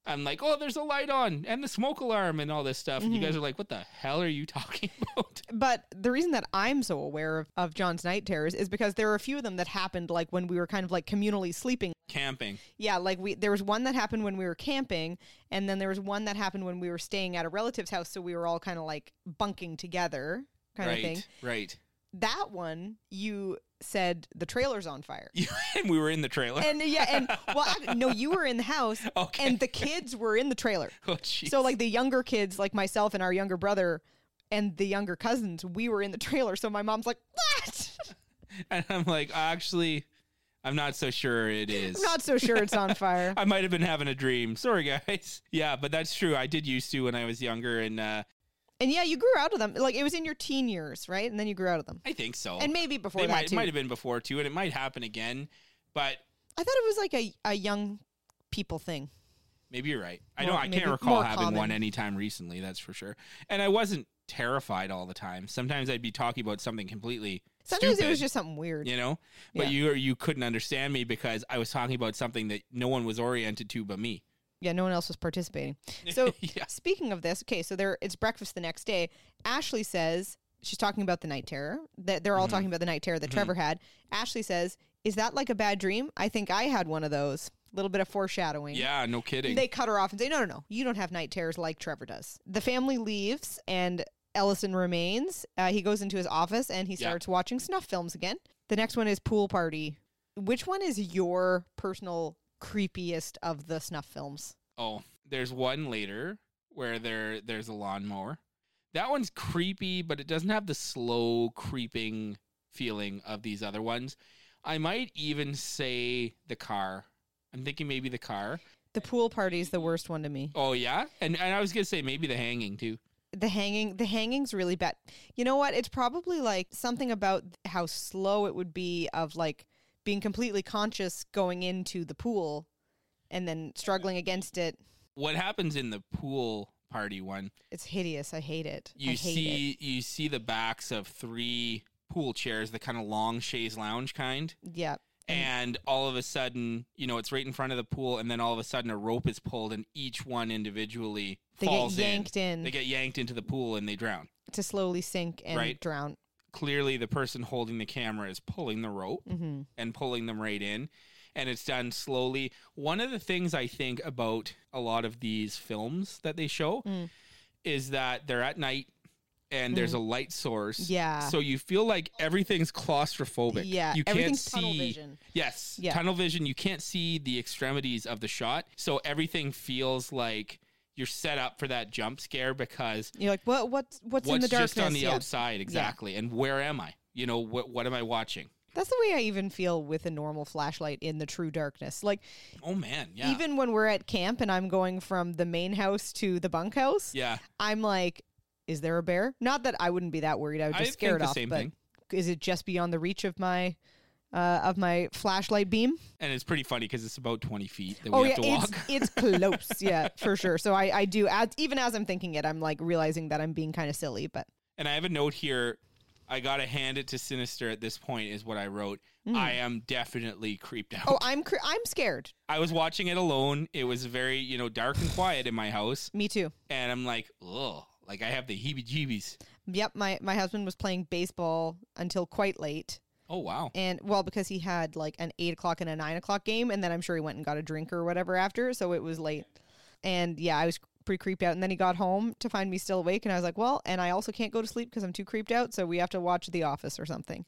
I'm like, oh, there's a light on and the smoke alarm and all this stuff. Mm-hmm. And you guys are like, what the hell are you talking about? But the reason that I'm so aware of, of John's night terrors is because there are a few of them that happened like when we were kind of like communally sleeping. Camping. Yeah, like we there was one that happened when we were camping, and then there was one that happened when we were staying at a relative's house, so we were all kind of like bunking together kind right, of thing. Right. That one, you said the trailer's on fire. And we were in the trailer. And yeah, and well, I, no, you were in the house, Okay. and the kids were in the trailer. Oh, jeez. So like the younger kids, like myself and our younger brother, and the younger cousins, we were in the trailer. So my mom's like, "What?" And I'm like, actually, I'm not so sure it is. I'm not so sure it's on fire. I might have been having a dream. Sorry, guys. Yeah, but that's true. I did used to when I was younger, and uh, And yeah, you grew out of them. Like it was in your teen years, right? And then you grew out of them. I think so. And maybe before They that might, too. It might have been before too, and it might happen again. But I thought it was like a, a young people thing. maybe you're right. I More- don't. I maybe can't recall more having common. one anytime recently. That's for sure. And I wasn't terrified all the time. Sometimes I'd be talking about something completely. Sometimes stupid, it was just something weird. you know. But Yeah. you you couldn't understand me because I was talking about something that no one was oriented to but me. Yeah, no one else was participating. So Yeah. speaking of this, okay, so there it's breakfast the next day. Ashley says she's talking about the night terror. That they're all Mhm. talking about the night terror that Mhm. Trevor had. Ashley says, "Is that like a bad dream? I think I had one of those." A little bit of foreshadowing. Yeah, no kidding. They cut her off and say, "No, no, no. You don't have night terrors like Trevor does." The family leaves and Ellison remains. Uh, he goes into his office and he Yeah. starts watching snuff films again. The next one is Pool Party. Which one is your personal creepiest of the snuff films? Oh, there's one later where there there's a lawnmower. That one's creepy, but it doesn't have the slow creeping feeling of these other ones. I might even say the car. I'm thinking maybe the car. The Pool Party is the worst one to me. Oh yeah, and and I was gonna say maybe the hanging too. The hanging, the hanging's really bad. You know what? It's probably like something about how slow it would be of like being completely conscious going into the pool and then struggling against it. What happens in the pool party one? It's hideous. I hate it. You I hate see it. you see the backs of three pool chairs, the kind of long chaise lounge kind. Yeah. And all of a sudden, you know, it's right in front of the pool, and then all of a sudden a rope is pulled, and each one individually They falls get yanked in, They get yanked into the pool, and they drown. to slowly sink and Right. drown. Clearly, the person holding the camera is pulling the rope Mm-hmm. and pulling them right in, and it's done slowly. One of the things I think about a lot of these films that they show Mm. is that they're at night, and there's a light source. Yeah. So you feel like everything's claustrophobic. Yeah. You can't Everything's see. tunnel vision. Yes. Yeah. Tunnel vision. You can't see the extremities of the shot. So everything feels like you're set up for that jump scare because You're like, what? What's what's, what's in the darkness? just on the Yeah. outside exactly, and where am I? You know, what what am I watching? That's the way I even feel with a normal flashlight in the true darkness. Like Oh man, yeah, even when we're at camp and I'm going from the main house to the bunkhouse, yeah. I'm like, is there a bear? Not that I wouldn't be that worried. I would I just scare think it the off. same but thing. is it just beyond the reach of my uh, of my flashlight beam? And it's pretty funny because it's about twenty feet that Oh we yeah, have to it's walk. it's close. Yeah, for sure. So I I do as even as I'm thinking it, I'm like realizing that I'm being kind of silly. But And I have a note here. I gotta hand it to Sinister at this point. Is what I wrote. I am definitely creeped out. Mm. oh, I'm cr- I'm scared. I was watching it alone. It was very, you know, dark and quiet in my house, Me too. and I'm like, ugh, like I have the heebie-jeebies. Yep, my my husband was playing baseball until quite late. Oh wow. And well, because he had like an eight o'clock and a nine o'clock game, and then I'm sure he went and got a drink or whatever after, so it was late. And yeah, I was pretty creeped out. And then he got home to find me still awake, and I was like, well, and I also can't go to sleep because I'm too creeped out, so we have to watch The Office or something.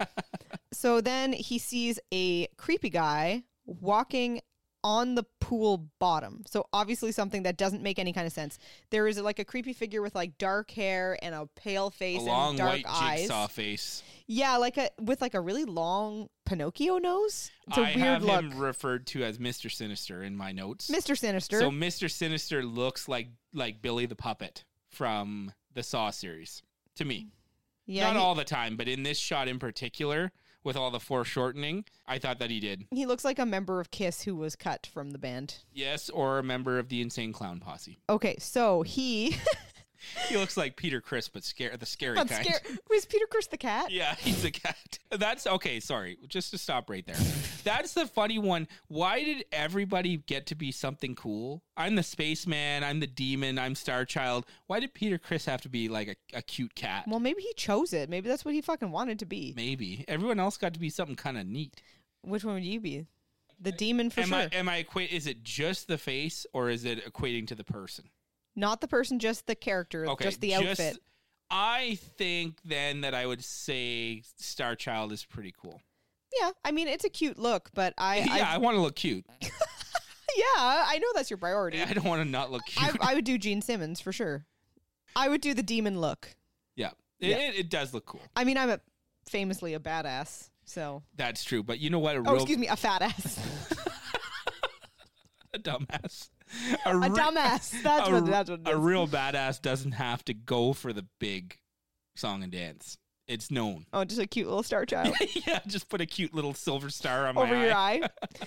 So then he sees a creepy guy walking on the pool bottom. So obviously something that doesn't make any kind of sense. There is like a creepy figure with like dark hair and a pale face A long and dark white eyes. jigsaw face. Yeah, like a with like a really long Pinocchio nose. It's a I weird have look. him referred to as Mister Sinister in my notes. Mister Sinister. So Mister Sinister looks like like Billy the Puppet from the Saw series to me. yeah, Not he, all the time, but in this shot in particular, with all the foreshortening, I thought that he did. he looks like a member of Kiss who was cut from the band. Yes, or a member of the Insane Clown Posse. Okay, so he He looks like Peter Criss, but scare the scary I'm kind. scared. Was Peter Criss the cat? Yeah, he's a cat. That's okay. Sorry, just to stop right there. That's the funny one. Why did everybody get to be something cool? I'm the spaceman. I'm the demon. I'm Star Child. Why did Peter Criss have to be like a, a cute cat? Well, maybe he chose it. Maybe that's what he fucking wanted to be. Maybe everyone else got to be something kind of neat. Which one would you be? The demon for am sure. I am I equate? Is it just the face or is it equating to the person? Not the person, just the character, Okay, just the outfit. I think then that I would say Star Child is pretty cool. Yeah, I mean it's a cute look, but I yeah, I, I want to look cute. yeah, I know that's your priority. I don't want to not look cute. I, I would do Gene Simmons for sure. I would do the demon look. yeah, it, Yeah. It, it does look cool. I mean, I'm a, famously a badass, so. That's true, but you know what? A Oh, real excuse me, a fat ass. a dumbass. A re- dumbass. That's a, what. That's what. It a is. real badass doesn't have to go for the big song and dance. It's known. Oh, just a cute little star child Yeah, just put a cute little silver star on my over eye. your eye.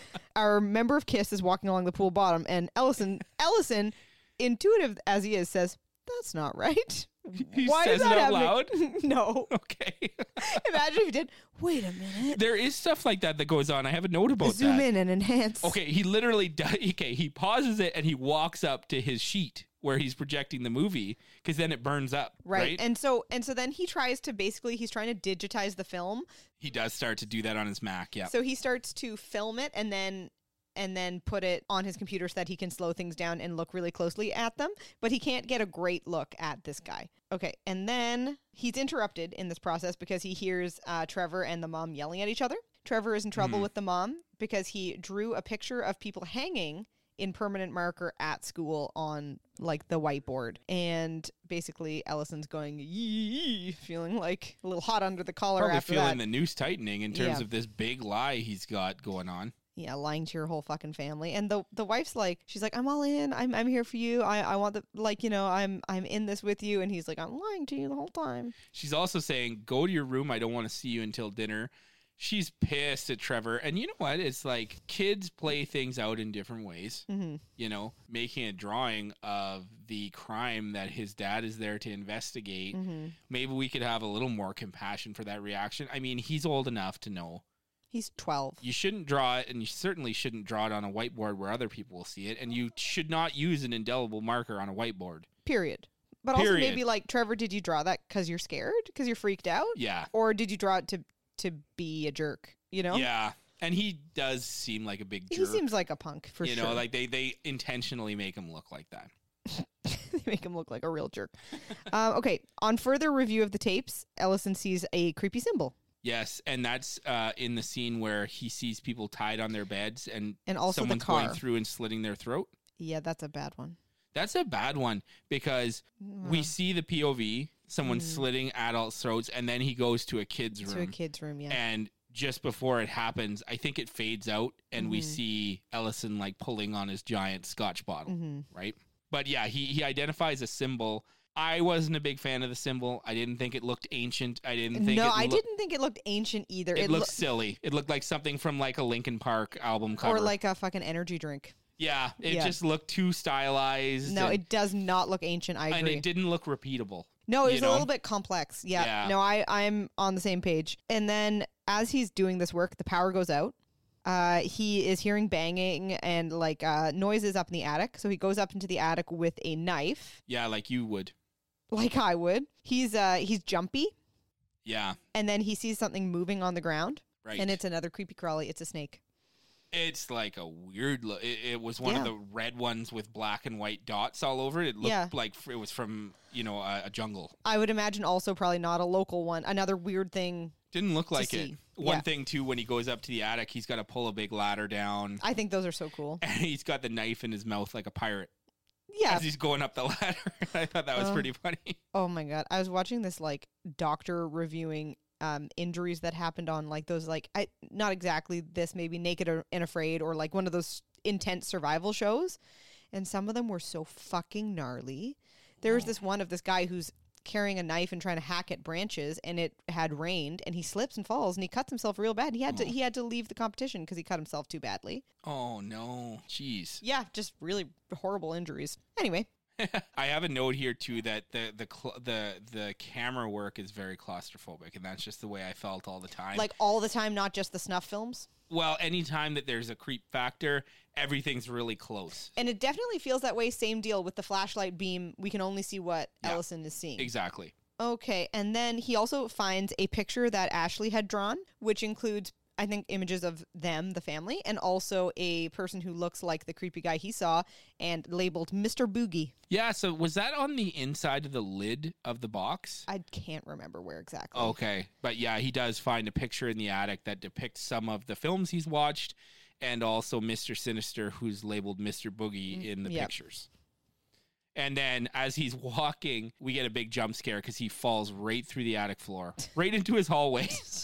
Our member of KISS is walking along the pool bottom, and Ellison, Ellison, intuitive as he is, says, "That's not right." He Why says is that it out happening? loud? No. Okay. Imagine if he did. Wait a minute. There is stuff like that that goes on. I have a note about Zoom that. in and enhance. Okay, he literally does. Okay, he pauses it and he walks up to his sheet where he's projecting the movie because then it burns up. Right. Right. And so and so then he tries to basically he's trying to digitize the film. He does start to do that on his Mac. Yeah. So he starts to film it and then and then put it on his computer so that he can slow things down and look really closely at them, but he can't get a great look at this guy. Okay, and then he's interrupted in this process because he hears uh, Trevor and the mom yelling at each other. Trevor is in trouble Mhm. with the mom because he drew a picture of people hanging in permanent marker at school on like the whiteboard, and basically Ellison's going yee, feeling like a little hot under the collar Probably after feeling that. the noose tightening in terms Yeah. of this big lie he's got going on. Yeah, lying to your whole fucking family. And the the wife's like, she's like, I'm all in. I'm I'm here for you. I, I want the like, you know, I'm I'm in this with you. And he's like, I'm lying to you the whole time. She's also saying, "Go to your room. I don't want to see you until dinner." She's pissed at Trevor. And you know what? It's like kids play things out in different ways. Mm-hmm. You know, making a drawing of the crime that his dad is there to investigate. Mm-hmm. Maybe we could have a little more compassion for that reaction. I mean, he's old enough to know. He's twelve. You shouldn't draw it, and you certainly shouldn't draw it on a whiteboard where other people will see it. And you should not use an indelible marker on a whiteboard. Period. But also Period. maybe like, Trevor, did you draw that because you're scared? Because you're freaked out? Yeah. Or did you draw it to to be a jerk? You know? Yeah. And he does seem like a big jerk. He seems like a punk for you sure. know, like they, they intentionally make him look like that. They make him look like a real jerk. um, okay. On further review of the tapes, Ellison sees a creepy symbol. Yes, and that's uh, in the scene where he sees people tied on their beds and, And also the someone's car. going through and slitting their throat. Yeah, that's a bad one. That's a bad one because we Mm. see the P O V, someone Mm. slitting adults' throats, and then he goes to a kid's room. To a kid's room, yeah. And just before it happens, I think it fades out, and we Mhm. see Ellison like pulling on his giant scotch bottle, Mm-hmm. right? But yeah, he, he identifies a symbol. I wasn't a big fan of the symbol. I didn't think it looked ancient. I didn't think No, it I loo- didn't think it looked ancient either. It, It, looked loo- silly. It looked like something from like a Linkin Park album cover. or like a fucking energy drink. yeah, it Yeah. just looked too stylized. No, and, it does not look ancient. I and agree. it didn't look repeatable. No, it you was know? a little bit complex. Yeah. Yeah. No, I I'm on the same page. And then as he's doing this work, the power goes out. Uh, he is hearing banging and like uh, noises up in the attic. So he goes up into the attic with a knife, Yeah, like you would. like I would. He's uh he's jumpy, Yeah, and then he sees something moving on the ground, right. and it's another creepy crawly. It's a snake. It's like a weird look. It, it was one Yeah. of the red ones with black and white dots all over it. It looked Yeah. like f- it was from, you know, a, a jungle. I would imagine also probably not a local one. Another weird thing. Didn't look like it. see. One Yeah. thing, too, when he goes up to the attic, he's got to pull a big ladder down. I think those are so cool. And he's got the knife in his mouth like a pirate Yeah. as he's going up the ladder. I thought that was Oh. pretty funny. Oh my god. I was watching this like doctor reviewing um injuries that happened on like those like I not exactly this, maybe Naked or- and Afraid or like one of those intense survival shows, and some of them were so fucking gnarly. There was this one of this guy who's carrying a knife and trying to hack at branches, and it had rained, and he slips and falls and he cuts himself real bad. He had to Oh. he had to leave the competition because he cut himself too badly. Oh, no. Jeez. Yeah, just really horrible injuries. Anyway, I have a note here too that the the cl- the the camera work is very claustrophobic, and that's just the way I felt all the time. Like all the time, not just the snuff films. Well, anytime that there's a creep factor, everything's really close. And it definitely feels that way. Same deal with the flashlight beam. We can only see what Yeah. Ellison is seeing. Exactly. Okay, and then he also finds a picture that Ashley had drawn, which includes, I think, images of them, the family, and also a person who looks like the creepy guy he saw and labeled Mister Boogie. Yeah, so was that on the inside of the lid of the box? I can't remember where exactly. Okay. But yeah, he does find a picture in the attic that depicts some of the films he's watched and also Mister Sinister, who's labeled Mister Boogie in the Yep. pictures. And then as he's walking, we get a big jump scare because he falls right through the attic floor, right into his hallway.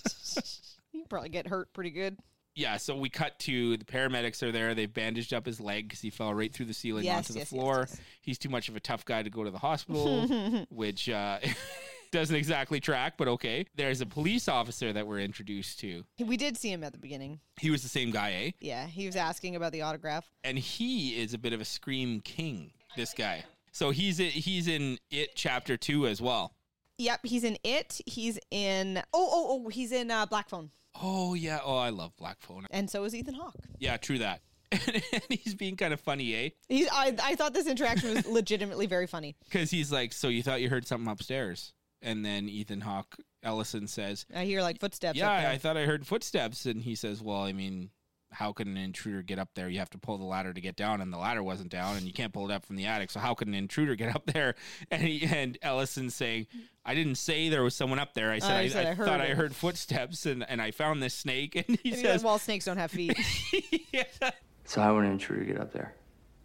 You probably get hurt pretty good. Yeah, so we cut to the paramedics are there. They've bandaged up his leg because he fell right through the ceiling Yes, onto the yes, yes, floor. yes. He's too much of a tough guy to go to the hospital, which uh, doesn't exactly track, but okay. There's a police officer that we're introduced to. We did see him at the beginning. He was the same guy, eh? Yeah, he was asking about the autograph. And he is a bit of a scream king, this guy. So he's he's in It Chapter two as well. Yep, he's in It. He's in... Oh, oh, oh, he's in uh, Black Phone. Oh, yeah. Oh, I love Black Phone. And so is Ethan Hawke. Yeah, true that. And he's being kind of funny, eh? He's, I, I thought this interaction was legitimately very funny. Because he's like, so you thought you heard something upstairs? And then Ethan Hawke, Ellison says, I hear like footsteps. yeah, up there. I thought I heard footsteps. And he says, well, I mean, how could an intruder get up there? You have to pull the ladder to get down, and the ladder wasn't down, and you can't pull it up from the attic. So how could an intruder get up there? And he, and Ellison's saying, I didn't say there was someone up there. I said, Oh, I, you said I, I heard thought it." I heard footsteps, and, and I found this snake. And he And he says, goes, well, snakes don't have feet. yeah. So how would an intruder get up there?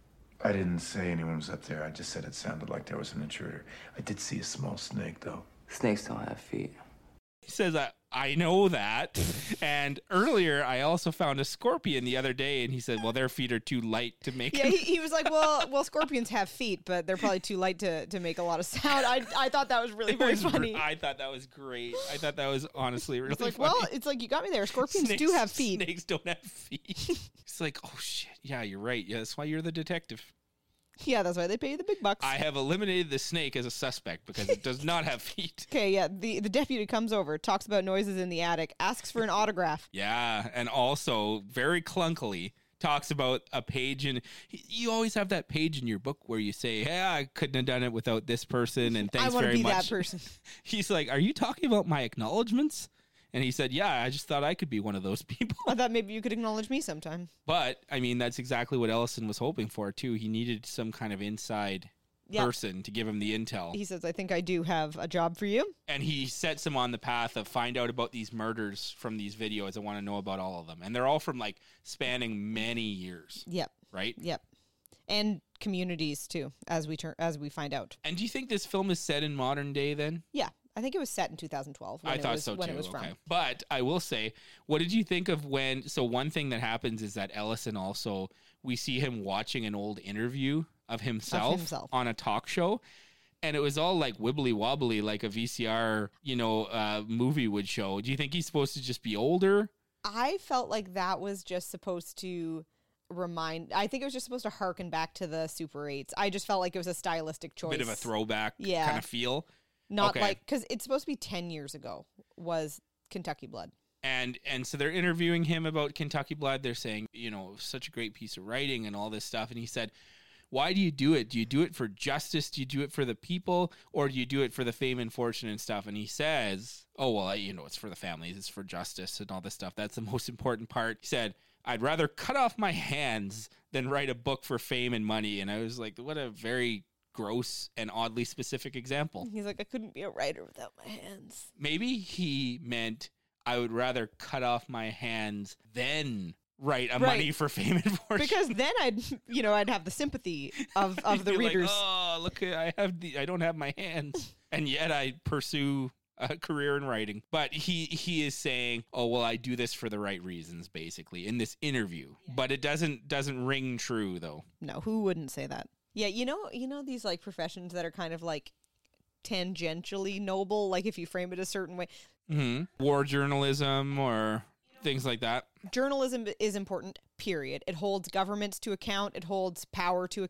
I didn't say anyone was up there. I just said it sounded like there was an intruder. I did see a small snake, though. Snakes don't have feet. He says, I, I know that. And earlier, I also found a scorpion the other day, and he said, well, their feet are too light to make Yeah, he, he was like, well, well, scorpions have feet, but they're probably too light to, to make a lot of sound. I, I thought that was really It very was funny. r- I thought that was great. I thought that was honestly really It's like, funny. well, it's like you got me there. Scorpions do Snakes- have feet. Snakes don't have feet. It's like, oh, shit. Yeah, you're right. Yeah, that's why you're the detective. Yeah, that's why they pay you the big bucks. I have eliminated the snake as a suspect because it does not have feet. Okay, yeah, the, the deputy comes over, talks about noises in the attic, asks for an autograph. Yeah, and also very clunkily talks about a page in. You always have that page in your book where you say, "Hey, I couldn't have done it without this person," and thanks I want to very be much. that person. He's like, "Are you talking about my acknowledgments?" And he said, "Yeah, I just thought I could be one of those people." I thought maybe you could acknowledge me sometime. But I mean, that's exactly what Ellison was hoping for too. He needed some kind of inside Yeah. person to give him the intel. He says, I think I do have a job for you. And he sets him on the path of find out about these murders from these videos. I want to know about all of them. And they're all from like spanning many years, Yep, right? yep. And communities too, as we turn as we find out. And do you think this film is set in modern day then? Yeah, I think it was set in two thousand twelve. When I it thought was, so when too. It was okay. from. But I will say, what did you think of when? So one thing that happens is that Ellison also, we see him watching an old interview of himself, himself. on a talk show. And it was all like wibbly wobbly, like a V C R, you know, uh, movie would show. Do you think he's supposed to just be older? I felt like that was just supposed to remind. I think it was just supposed to harken back to the Super eights. I just felt like it was a stylistic choice. Bit of a throwback Yeah. kind of feel. Not Okay. like because it's supposed to be ten years ago. Was Kentucky Blood? And and so they're interviewing him about Kentucky Blood. They're saying, you know, such a great piece of writing and all this stuff. And he said, why do you do it? Do you do it for justice? Do you do it for the people? Or do you do it for the fame and fortune and stuff? And he says, oh, well, you know, it's for the families. It's for justice and all this stuff. That's the most important part. He said, I'd rather cut off my hands than write a book for fame and money. And I was like, what a very gross and oddly specific example. He's like, I couldn't be a writer without my hands. Maybe he meant I would rather cut off my hands than write a Right. money for fame and fortune. Because then I'd, you know, I'd have the sympathy of, of He'd the be like, readers. oh, look, I have the, I don't have my hands, and yet I pursue a career in writing. But he he is saying, oh well, I do this for the right reasons, basically, in this interview. But it doesn't doesn't ring true though. No, who wouldn't say that? Yeah, you know, you know these like professions that are kind of like tangentially noble, like if you frame it a certain way. Mm-hmm. War journalism or things like that. Journalism is important, period. It holds governments to account, it holds power to account.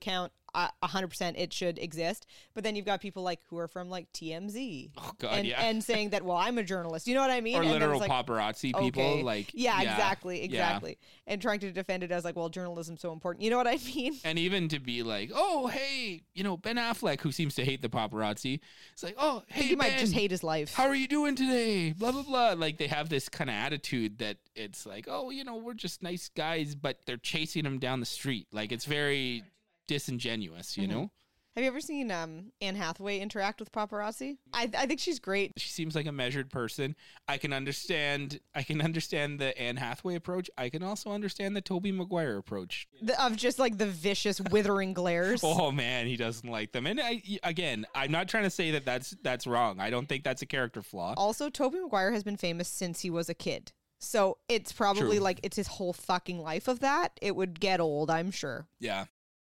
uh, one hundred percent it should exist. But then you've got people like who are from like T M Z. Oh, God, and, yeah. and saying that, well, I'm a journalist. You know what I mean? Or And then literal it's like, paparazzi people. okay. Like, yeah, yeah, exactly, yeah. exactly. And trying to defend it as like, well, journalism's so important. You know what I mean? And even to be like, oh, hey, you know, Ben Affleck, who seems to hate the paparazzi, it's like, oh, I hey, think he might Ben, just hate his life. how are you doing today? Blah, blah, blah. Like, they have this kind of attitude that it's like, oh, you know, we're just nice guys, but they're chasing him down the street. Like, it's very disingenuous, you Mm-hmm. know? Have you ever seen um, Anne Hathaway interact with paparazzi? I, I think she's great. She seems like a measured person. I can understand I can understand the Anne Hathaway approach. I can also understand the Tobey Maguire approach. The, of just like the vicious, withering glares. Oh man, he doesn't like them. And I, again, I'm not trying to say that that's that's wrong. I don't think that's a character flaw. Also, Tobey Maguire has been famous since he was a kid. So it's probably True. like it's his whole fucking life of that. It would get old, I'm sure. Yeah.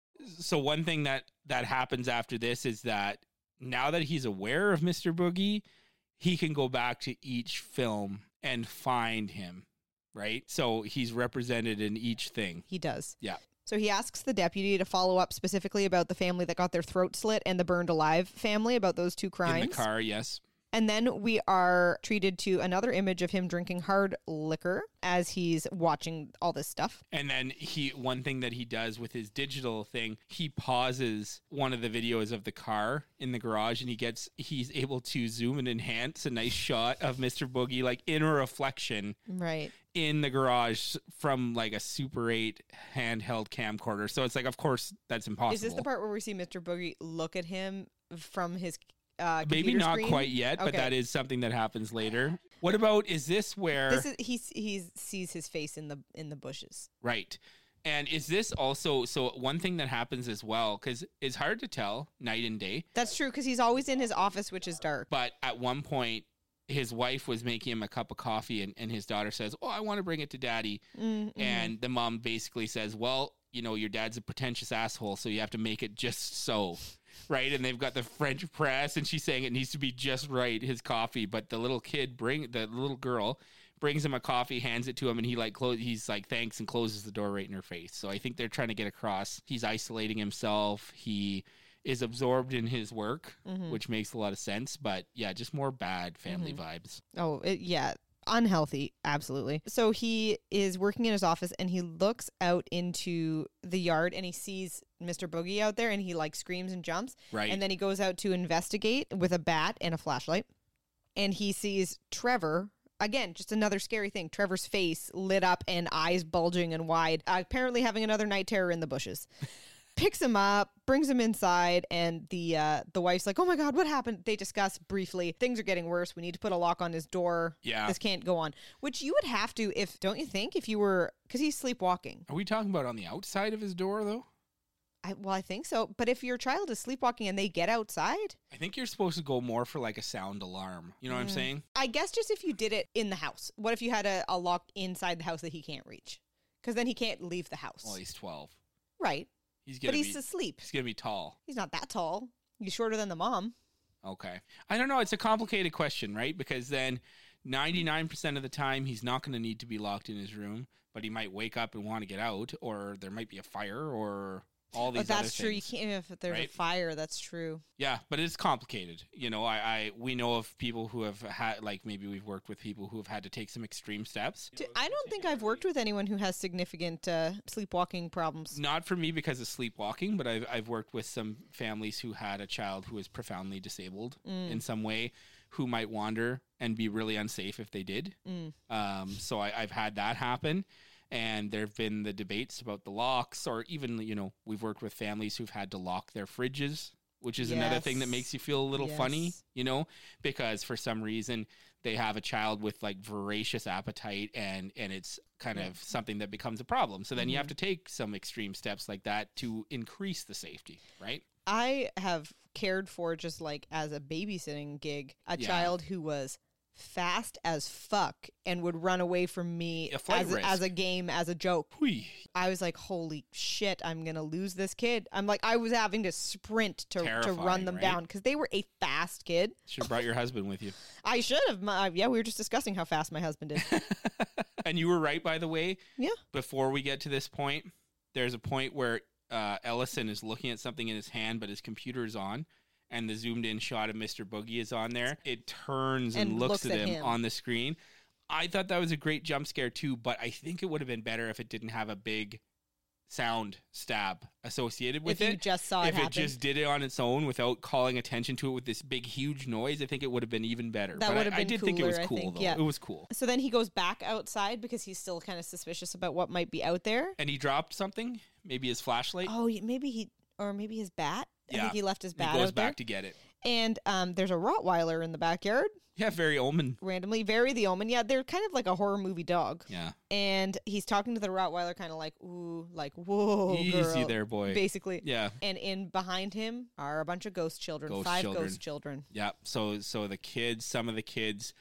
So one thing that that happens after this is that now that he's aware of Mister Boogie, he can go back to each film and find him, right? So he's represented in each thing. He does. Yeah. So he asks the deputy to follow up specifically about the family that got their throat slit and the burned alive family, about those two crimes. In the car, yes. And then we are treated to another image of him drinking hard liquor as he's watching all this stuff. And then he, one thing that he does with his digital thing, he pauses one of the videos of the car in the garage, and he gets, he's able to zoom and enhance a nice shot of Mister Boogie, like in a reflection Right. in the garage from like a Super eight handheld camcorder. So it's like, of course, that's impossible. Is this the part where we see Mister Boogie look at him from his uh, Maybe computer not screen? quite yet, but Okay. that is something that happens later. What about, is this where... This is he he sees his face in the in the bushes. Right. And is this also, so one thing that happens as well, because it's hard to tell night and day, That's true because he's always in his office, which is dark. but at one point, his wife was making him a cup of coffee, and, and his daughter says, oh, I want to bring it to daddy. Mm-hmm. And the mom basically says, well, you know, your dad's a pretentious asshole, so you have to make it just so. Right, and they've got the French press, and she's saying it needs to be just right, his coffee. But the little kid bring the little girl brings him a coffee, hands it to him, and he like close. He's like thanks and closes the door right in her face. So I think they're trying to get across. He's isolating himself. He is absorbed in his work, Mm-hmm. which makes a lot of sense. But yeah, just more bad family vibes. Oh, it, yeah. Unhealthy, absolutely. So he is working in his office and he looks out into the yard and he sees Mister Boogie out there and he like screams and jumps. Right. And then he goes out to investigate with a bat and a flashlight. And he sees Trevor. Again, just another scary thing. Trevor's face lit up and eyes bulging and wide, uh, apparently having another night terror in the bushes. Picks him up, brings him inside, and the uh, the wife's like, oh my God, what happened? They discuss briefly, things are getting worse. We need to put a lock on his door. Yeah. This can't go on. Which you would have to, if, don't you think, if you were, because he's sleepwalking. Are we talking about on the outside of his door though? I, well, I think so. But if your child is sleepwalking and they get outside, I think you're supposed to go more for like a sound alarm. You know what I'm saying? I guess just if you did it in the house. What if you had a, a lock inside the house that he can't reach? Because then he can't leave the house. Well, he's twelve. Right. He's gonna But he's be, asleep. he's gonna be tall. He's not that tall. He's shorter than the mom. Okay. I don't know. It's a complicated question, right? Because then ninety-nine percent of the time, he's not going to need to be locked in his room, but he might wake up and want to get out, or there might be a fire, or all these But other that's true. You things. can't, if there's right? a fire, that's true. Yeah, but it's complicated. You know, I, I we know of people who have had, like maybe we've worked with people who have had to take some extreme steps. D- I don't think I've worked with anyone who has significant uh, sleepwalking problems. Not for me because of sleepwalking, but I've, I've worked with some families who had a child who was profoundly disabled Mm. in some way, who might wander and be really unsafe if they did. Mm. Um, so I, I've had that happen. And there have been the debates about the locks, or even, you know, we've worked with families who've had to lock their fridges, which is another thing that Yes. makes you feel a little funny, Yes. you know, because for some reason they have a child with like voracious appetite, and, and it's kind of something that becomes a problem. So then you have Mm-hmm. to take some extreme steps like that to increase the safety, right? I have cared for, just like as a babysitting gig, a Yeah. child who was fast as fuck and would run away from me A flight as a, risk. as a game, as a joke. Hui. I was like, holy shit, I'm going to lose this kid. I'm like, I was having to sprint to, to Terrifying, run them right? down because they were a fast kid. Should have brought your husband with you. I should have. My, yeah, we were just discussing how fast my husband is. And you were right, by the way. Yeah. Before we get to this point, there's a point where uh, Ellison is looking at something in his hand, but his computer is on, and the zoomed in shot of Mister Boogie is on there. It turns and, And looks, looks at, at him, him. on the screen. I thought that was a great jump scare too, but I think it would have been better if it didn't have a big sound stab associated with If it. you just saw it if it happen. just did it on its own without calling attention to it with this big, huge noise, I think it would have been even better. That but would have I, been I did think it was cooler, I cool, think, though. yeah. It was cool. So then he goes back outside because he's still kind of suspicious about what might be out there. And he dropped something, maybe his flashlight. Oh, yeah, maybe he, or maybe his bat. I Yeah. think he left his bat he goes out back there. to get it. And um, there's a Rottweiler in the backyard, Yeah, very Omen. randomly. Very the Omen. Yeah, they're kind of like a horror movie dog. Yeah. And he's talking to the Rottweiler kind of like, ooh, like, whoa, Easy girl, there, boy. basically. Yeah. And in behind him are a bunch of ghost children, Ghost five children. ghost children. Yeah. So so the kids, some of the kids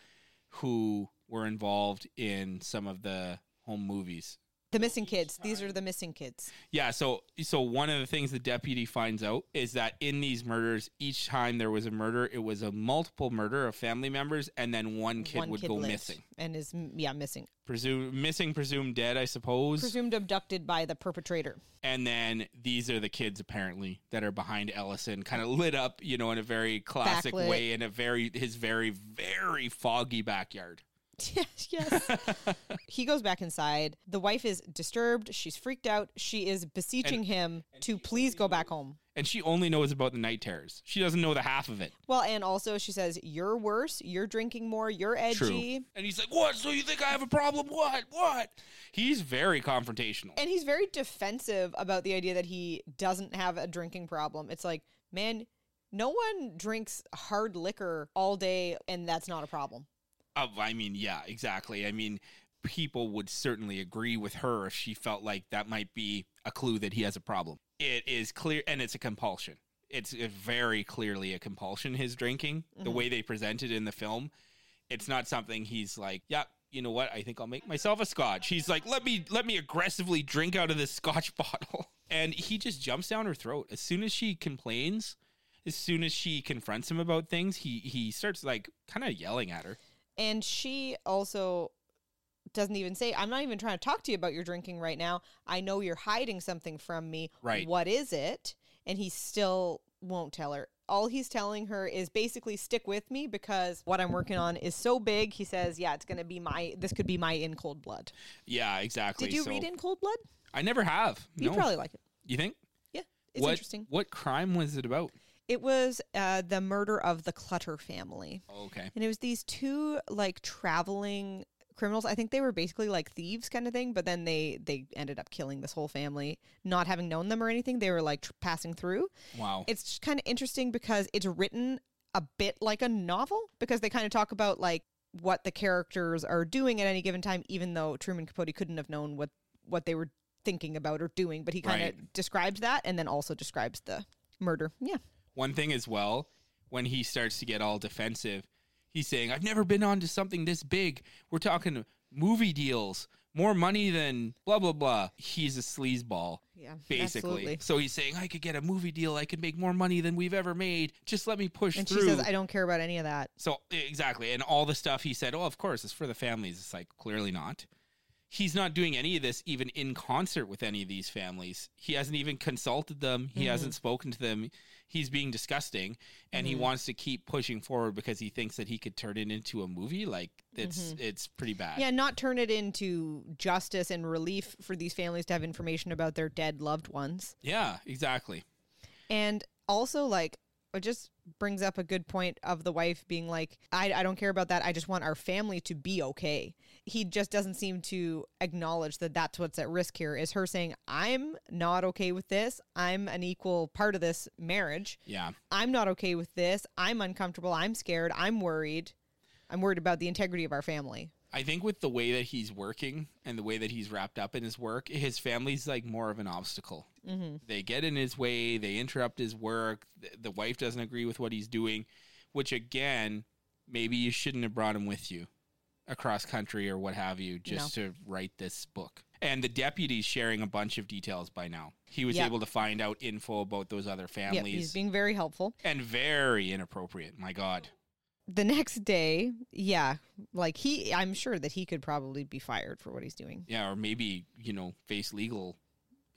who were involved in some of the home movies. The missing kids. These are the missing kids. Yeah, so so one of the things the deputy finds out is that in these murders, each time there was a murder, it was a multiple murder of family members, and then one kid One would kid go lived missing. and is mm, yeah missing, Presume missing, presumed dead, I suppose. presumed abducted by the perpetrator. And then these are the kids apparently that are behind Ellison, kind of lit up, you know, in a very classic Backlit. way, in a very his very very foggy backyard. Yes, yes. He goes back inside. The wife is disturbed. She's freaked out. She is beseeching And- him to please go back home. And she only knows about the night terrors. She doesn't know the half of it. Well, and also she says, "You're worse. You're drinking more. You're edgy." And he's like, "What? So you think I have a problem? What? What?" He's very confrontational. And he's very defensive about the idea that he doesn't have a drinking problem. It's like, man, no one drinks hard liquor all day, and that's not a problem. Uh, I mean, yeah, exactly. I mean, people would certainly agree with her if she felt like that might be a clue that he has a problem. It is clear, and it's a compulsion. It's a very clearly a compulsion, his drinking, the way they present it in the film. It's not something he's like, yeah, you know what? I think I'll make myself a scotch. He's like, let me let me aggressively drink out of this scotch bottle. And he just jumps down her throat. As soon as she complains, as soon as she confronts him about things, he he starts like kind of yelling at her. And she also doesn't even say, "I'm not even trying to talk to you about your drinking right now. I know you're hiding something from me. Right. What is it?" And he still won't tell her. All he's telling her is basically, stick with me because what I'm working on is so big. He says, yeah, it's going to be my, this could be my In Cold Blood. Yeah, exactly. Did you So- read In Cold Blood? I never have. You No. probably like it. You think? Yeah, it's what, interesting. What crime was it about? It was uh, the murder of the Clutter family. Oh, okay. And it was these two like traveling criminals. I think they were basically like thieves kind of thing, but then they they ended up killing this whole family, not having known them or anything. They were like tr- passing through. Wow. It's just kind of interesting because it's written a bit like a novel because they kind of talk about like what the characters are doing at any given time, even though Truman Capote couldn't have known what what they were thinking about or doing, but he kind of Right. describes that and then also describes the murder. Yeah. One thing as well, when he starts to get all defensive, he's saying, I've never been on to something this big. We're talking movie deals, more money than blah, blah, blah. He's a sleazeball, Yeah. basically. Absolutely. So he's saying, I could get a movie deal. I could make more money than we've ever made. Just let me push And through. she says, I don't care about any of that. So exactly. And all the stuff he said, oh, of course, it's for the families. It's like, clearly not. He's not doing any of this even in concert with any of these families. He hasn't even consulted them. He Mm-hmm. hasn't spoken to them. He's being disgusting, and he wants to keep pushing forward because he thinks that he could turn it into a movie. Like it's it's pretty bad. Yeah, not turn it into justice and relief for these families to have information about their dead loved ones. Yeah, exactly. And also, like, it just brings up a good point of the wife being like, I, I don't care about that. I just want our family to be okay. He just doesn't seem to acknowledge that that's what's at risk here, is her saying, I'm not okay with this. I'm an equal part of this marriage. Yeah. I'm not okay with this. I'm uncomfortable. I'm scared. I'm worried. I'm worried about the integrity of our family. I think with the way that he's working and the way that he's wrapped up in his work, his family's like more of an obstacle. Mm-hmm. They get in his way. They interrupt his work. The, the wife doesn't agree with what he's doing, which again, maybe you shouldn't have brought him with you across country or what have you just to write this book. And the deputy's sharing a bunch of details by now. He was Yep. able to find out info about those other Yeah, families he's being very helpful. and very inappropriate. My God. The next day, yeah, like he, I'm sure that he could probably be fired for what he's doing. Yeah, or maybe, you know, face legal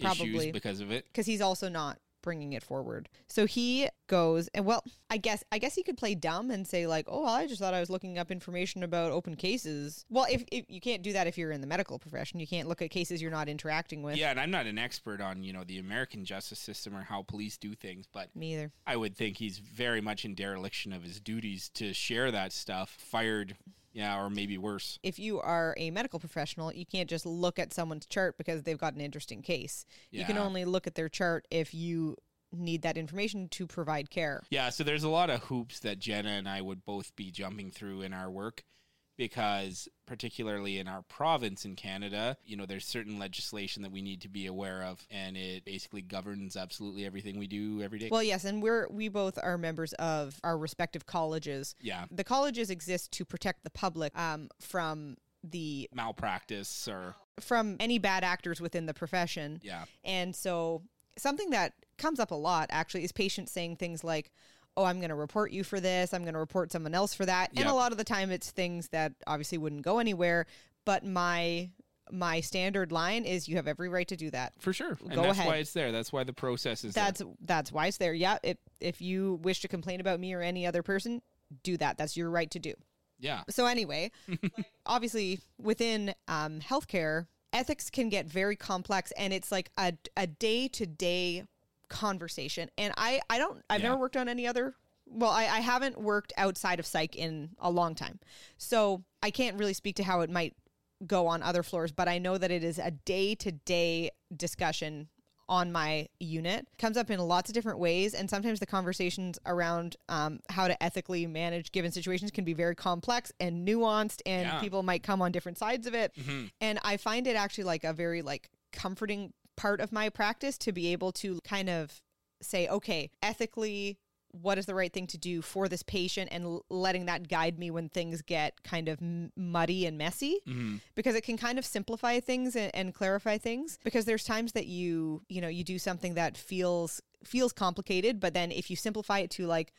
Probably. issues because of it. because he's also not bringing it forward. So he goes and well, I guess I guess he could play dumb and say like, "Oh, I just thought I was looking up information about open cases." Well, if, if you can't do that if you're in the medical profession, you can't look at cases you're not interacting with. Yeah, and I'm not an expert on, you know, the American justice system or how police do things, but Me either. I would think he's very much in dereliction of his duties to share that stuff. Fired, yeah, or maybe worse. If you are a medical professional, you can't just look at someone's chart because they've got an interesting case. You can Yeah. only look at their chart if you need that information to provide care. Yeah, so there's a lot of hoops that Jenna and I would both be jumping through in our work because particularly in our province in Canada, you know, there's certain legislation that we need to be aware of, and it basically governs absolutely everything we do every day. Well, yes, and we're we both are members of our respective colleges. Yeah. The colleges exist to protect the public um, from the Malpractice or, from any bad actors within the profession. yeah. And so something that comes up a lot actually is patients saying things like, "Oh, I'm going to report you for this. I'm going to report someone else for that." And Yep. a lot of the time it's things that obviously wouldn't go anywhere, but my my standard line is you have every right to do that. For sure. And Go that's ahead. why it's there. That's why the process is That's there. that's why it's there. Yeah, if if you wish to complain about me or any other person, do that. That's your right to do. Yeah. So anyway, obviously within um, healthcare, ethics can get very complex, and it's like a a day to day conversation. And I I don't I've Yeah. never worked on any other. Well, I, I haven't worked outside of psych in a long time, so I can't really speak to how it might go on other floors. But I know that it is a day to day discussion on my unit. Comes up in lots of different ways, and sometimes the conversations around um, how to ethically manage given situations can be very complex and nuanced, and Yeah. people might come on different sides of it. Mhm. And I find it actually like a very like comforting part of my practice to be able to kind of say, okay, ethically, what is the right thing to do for this patient, and l- letting that guide me when things get kind of m- muddy and messy, Mhm. because it can kind of simplify things and, and clarify things, because there's times that you you know you do something that feels feels complicated, but then if you simplify it to like,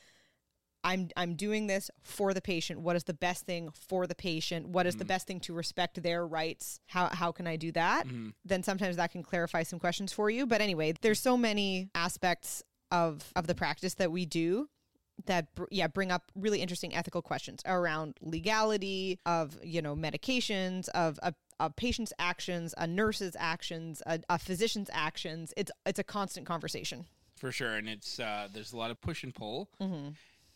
I'm I'm doing this for the patient. What is the best thing for the patient? What is the best thing to respect their rights? How how can I do that? Mhm. Then sometimes that can clarify some questions for you. But anyway, there's so many aspects of of the practice that we do that br- yeah bring up really interesting ethical questions around legality of, you know, medications, of a, a patient's actions, a nurse's actions, a, a physician's actions. It's it's a constant conversation. For sure. And it's, uh, there's a lot of push and pull. Mm-hmm.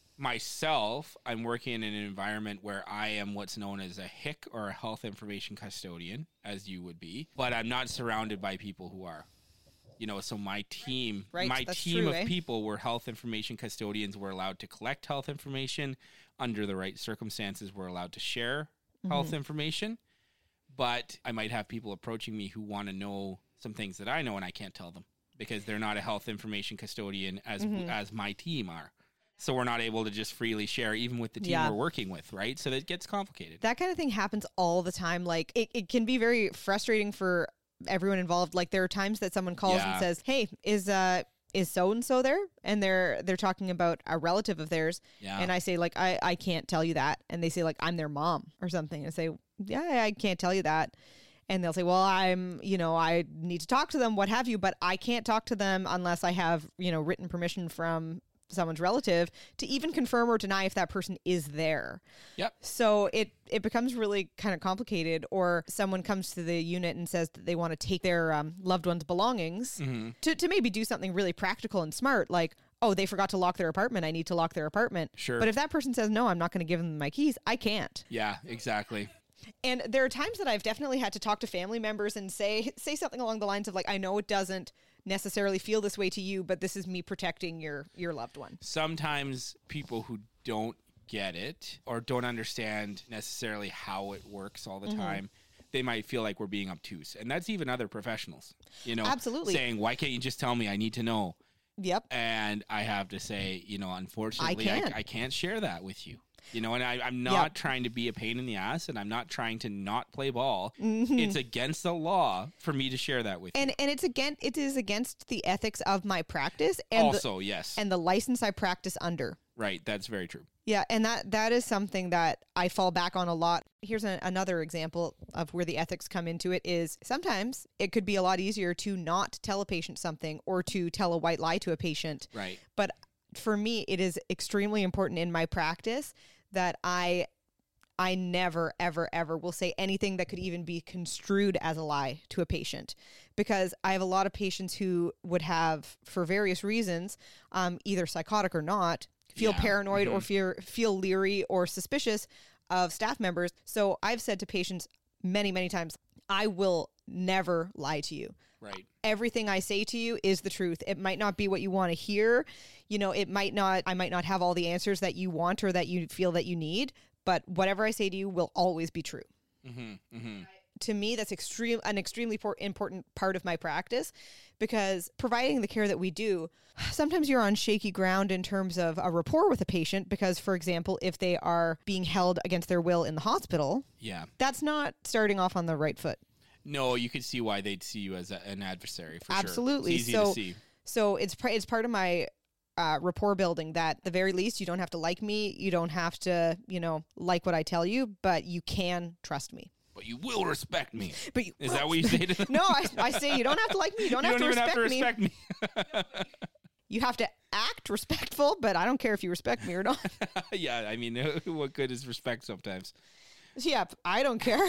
Myself, I'm working in an environment where I am what's known as a H I C or a health information custodian, as you would be, but I'm not surrounded by people who are. You know, so my team, Right, my that's team true, of eh? people were health information custodians. We're allowed to collect health information under the right circumstances. We're allowed to share health information, but I might have people approaching me who want to know some things that I know and I can't tell them because they're not a health information custodian as as my team are. So we're not able to just freely share even with the team Yeah. we're working with, right? So that gets complicated. That kind of thing happens all the time. Like it, it can be very frustrating for everyone involved. Like there are times that someone calls Yeah. and says, "Hey, is uh is so and so there?" And they're they're talking about a relative of theirs. Yeah. And I say like, I I can't tell you that. And they say like, "I'm their mom" or something. And I say, "Yeah, I can't tell you that." And they'll say, "Well, I'm, you know, I need to talk to them, what have you, but I can't talk to them unless I have, you know, written permission from someone's relative to even confirm or deny if that person is there." Yep. So it it becomes really kind of complicated. Or someone comes to the unit and says that they want to take their um, loved one's belongings Mhm. to, to maybe do something really practical and smart, like, oh, they forgot to lock their apartment, I need to lock their apartment. Sure. But if that person says, no, I'm not going to give them my keys, I can't. Yeah, exactly. And there are times that I've definitely had to talk to family members and say say something along the lines of like, I know it doesn't necessarily feel this way to you, but this is me protecting your your loved one. Sometimes people who don't get it or don't understand necessarily how it works all the Mm-hmm. time, they might feel like we're being obtuse. And that's even other professionals, you know, Absolutely. saying, why can't you just tell me? I need to know. Yep. And I have to say, you know, unfortunately, I can't. I, I can't share that with you. You know, and I, I'm not Yep. trying to be a pain in the ass, and I'm not trying to not play ball. Mm-hmm. It's against the law for me to share that with And and it's again it is against the ethics of my practice you. and Also, the, yes. and the license I practice under. Right. That's very true. Yeah, and that that is something that I fall back on a lot. Here's a, another example of where the ethics come into it is sometimes it could be a lot easier to not tell a patient something or to tell a white lie to a patient. Right. But for me, it is extremely important in my practice that I I never, ever, ever will say anything that could even be construed as a lie to a patient, because I have a lot of patients who would have, for various reasons, um, either psychotic or not, feel Yeah. paranoid Mhm. or fear, feel leery or suspicious of staff members. So I've said to patients many, many times, I will never lie to you. Right. Everything I say to you is the truth. It might not be what you want to hear. You know, it might not, I might not have all the answers that you want or that you feel that you need, but whatever I say to you will always be true. Mm-hmm. Mm-hmm. To me, that's extreme, an extremely por- important part of my practice, because providing the care that we do, sometimes you're on shaky ground in terms of a rapport with a patient, because, for example, if they are being held against their will in the hospital, Yeah. that's not starting off on the right foot. No, you could see why they'd see you as a, an adversary for Absolutely. sure. It's easy So- to see. So it's pr- it's part of my uh, rapport building that, at the very least, you don't have to like me. You don't have to, you know, like what I tell you, but you can trust me. But you will respect me. But you, Is that what you say to them? No, I, I say you don't have to like me. You don't, You have, don't to even have to respect me. respect me. You have to act respectful, but I don't care if you respect me or not. Yeah, I mean, what good is respect sometimes? Yeah, I don't care.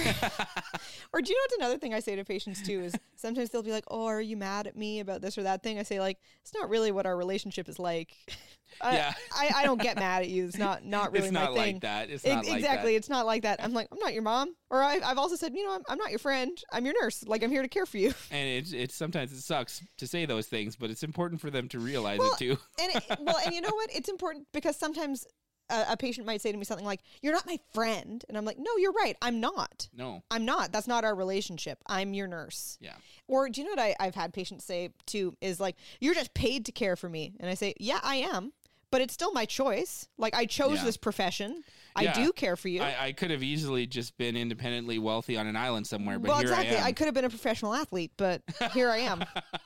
Or do you know what's another thing I say to patients too is sometimes they'll be like, "Oh, are you mad at me about this or that thing?" I say, like, it's not really what our relationship is like. I, Yeah. I, I don't get mad at you. It's not not really It's my not thing. like that. It's Ex- not like exactly. that. It's not like that. I'm like, I'm not your mom. Or I, I've also said, you know, I'm, I'm not your friend. I'm your nurse. Like, I'm here to care for you. And it's it's sometimes it sucks to say those things, but it's important for them to realize Well, it too. And it, well, and you know what? It's important because sometimes a, a patient might say to me something like, "You're not my friend," and I'm like, "No, you're right. I'm not. No. I'm not. That's not our relationship. I'm your nurse." Yeah. Or do you know what I, I've had patients say too is like, "You're just paid to care for me," and I say, "Yeah, I am." But it's still my choice. Like, I chose Yeah. this profession. I Yeah. do care for you. I, I could have easily just been independently wealthy on an island somewhere, but well, here exactly. I am. could have been a professional athlete, but here I am.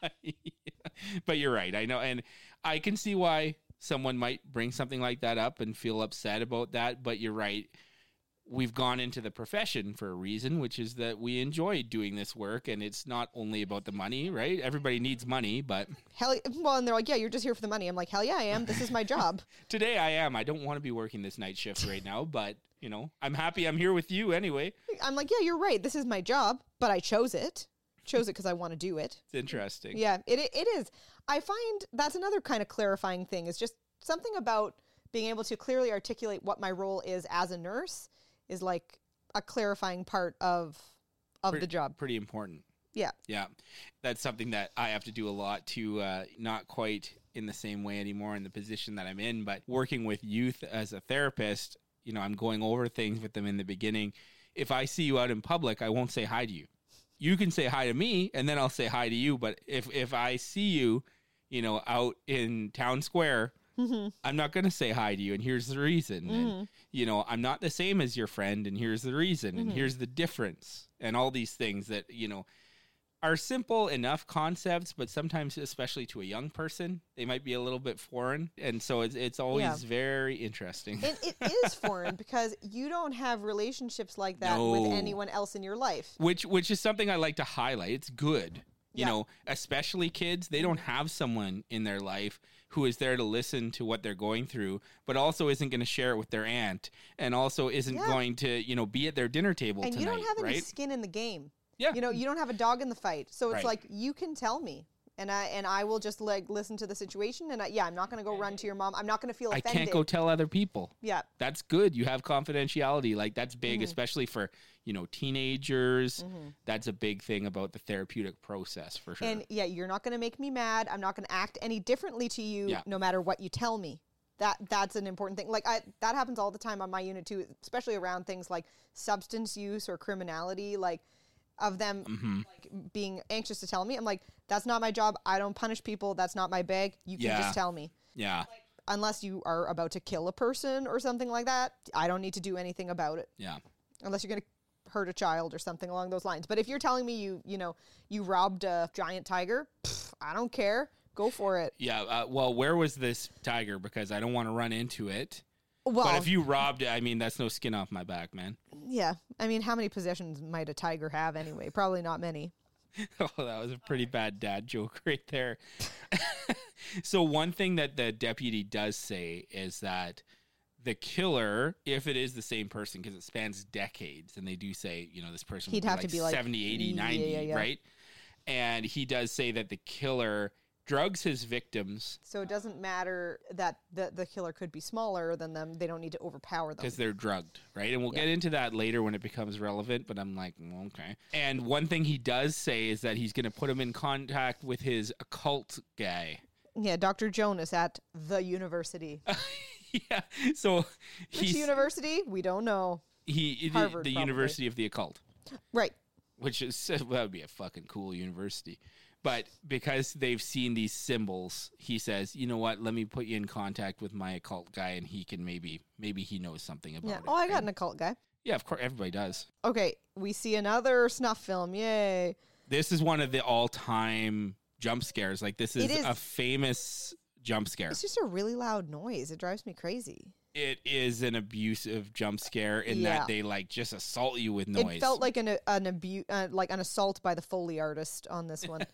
But you're right. I know. And I can see why someone might bring something like that up and feel upset about that. But you're right. We've gone into the profession for a reason, which is that we enjoy doing this work. And it's not only about the money, right? Everybody needs money. But Hell, well, and they're like, "Yeah, you're just here for the money." I'm like, "Hell yeah, I am. This is my job." today I am. I don't want to be working this night shift right now. But, you know, I'm happy I'm here with you anyway. I'm like, "Yeah, you're right. This is my job, but I chose it. Chose it because I want to do it." It's interesting. Yeah, it it is. I find that's another kind of clarifying thing is just something about being able to clearly articulate what my role is as a nurse is like a clarifying part of of Pre- the job. Pretty important. Yeah. Yeah, that's something that I have to do a lot to, uh, not quite in the same way anymore in the position that I'm in, but working with youth as a therapist, you know, I'm going over things with them in the beginning. If I see you out in public, I won't say hi to you. You can say hi to me and then I'll say hi to you. But if, if I see you, you know, out in town square, Mm-hmm. I'm not going to say hi to you. And here's the reason. Mm-hmm. And, you know, I'm not the same as your friend. And here's the reason. And Mhm. here's the difference. And all these things that, you know, are simple enough concepts, but sometimes, especially to a young person, they might be a little bit foreign. And so it's, it's always Yeah. very interesting. It, it is foreign because you don't have relationships like that with No. anyone else in your life. which which is something I like to highlight. It's good. You Yeah. know, especially kids, they don't have someone in their life who is there to listen to what they're going through, but also isn't going to share it with their aunt and also isn't Yeah. going to, you know, be at their dinner table And tonight, you don't have any right? skin in the game. Yeah. You know, you don't have a dog in the fight. So it's Right. like you can tell me. And I and I will just like listen to the situation and I, yeah, I'm not going to go run to your mom. I'm not going to feel I offended. can't go tell other people. Yeah. That's good. You have confidentiality. Like that's big, Mhm. especially for, you know, teenagers. Mhm. That's a big thing about the therapeutic process for sure. And yeah, you're not going to make me mad. I'm not going to act any differently to you Yeah. no matter what you tell me. That that's an important thing. Like I that happens all the time on my unit too, especially around things like substance use or criminality, like of them Mhm. like being anxious to tell me. I'm like, that's not my job. I don't punish people. That's not my bag. You can Yeah. just tell me. Yeah. Unless you are about to kill a person or something like that, I don't need to do anything about it. Yeah. Unless you're going to hurt a child or something along those lines. But if you're telling me you, you know, you robbed a giant tiger, pff, I don't care. Go for it. Yeah. Uh, well, where was this tiger? Because I don't want to run into it. Well, But if you robbed it, I mean, that's no skin off my back, man. yeah. I mean, how many possessions might a tiger have anyway? Probably not many. Oh, that was a pretty bad dad joke right there. So one thing that the deputy does say is that the killer, if it is the same person, because it spans decades, and they do say, you know, this person He'd would have be like to be like seventy, eighty, ninety, yeah, yeah, yeah. right? And he does say that the killer drugs his victims So it doesn't matter that the, the killer could be smaller than them. They don't need to overpower them. because they're drugged, right? And we'll Yeah. get into that later when it becomes relevant, but I'm like, mm, okay. And one thing he does say is that he's going to put him in contact with his occult guy. Yeah, Doctor Jonas at the university. Yeah. So Which he's university? We don't know. he the, Harvard, the probably. University of the Occult, Right. which is well, that would be a fucking cool university. But because they've seen these symbols, he says, "You know what? Let me put you in contact with my occult guy, and he can maybe maybe he knows something about Yeah. it." Oh, I got right? an occult guy. Yeah, of course, everybody does. Okay, we see another snuff film. Yay. This is one of the all-time jump scares. Like this is, It is- a famous jump scare. It's just a really loud noise. It drives me crazy. It is an abusive jump scare in Yeah. that they like just assault you with noise. It felt like an an abu- uh, like an assault by the Foley artist on this one.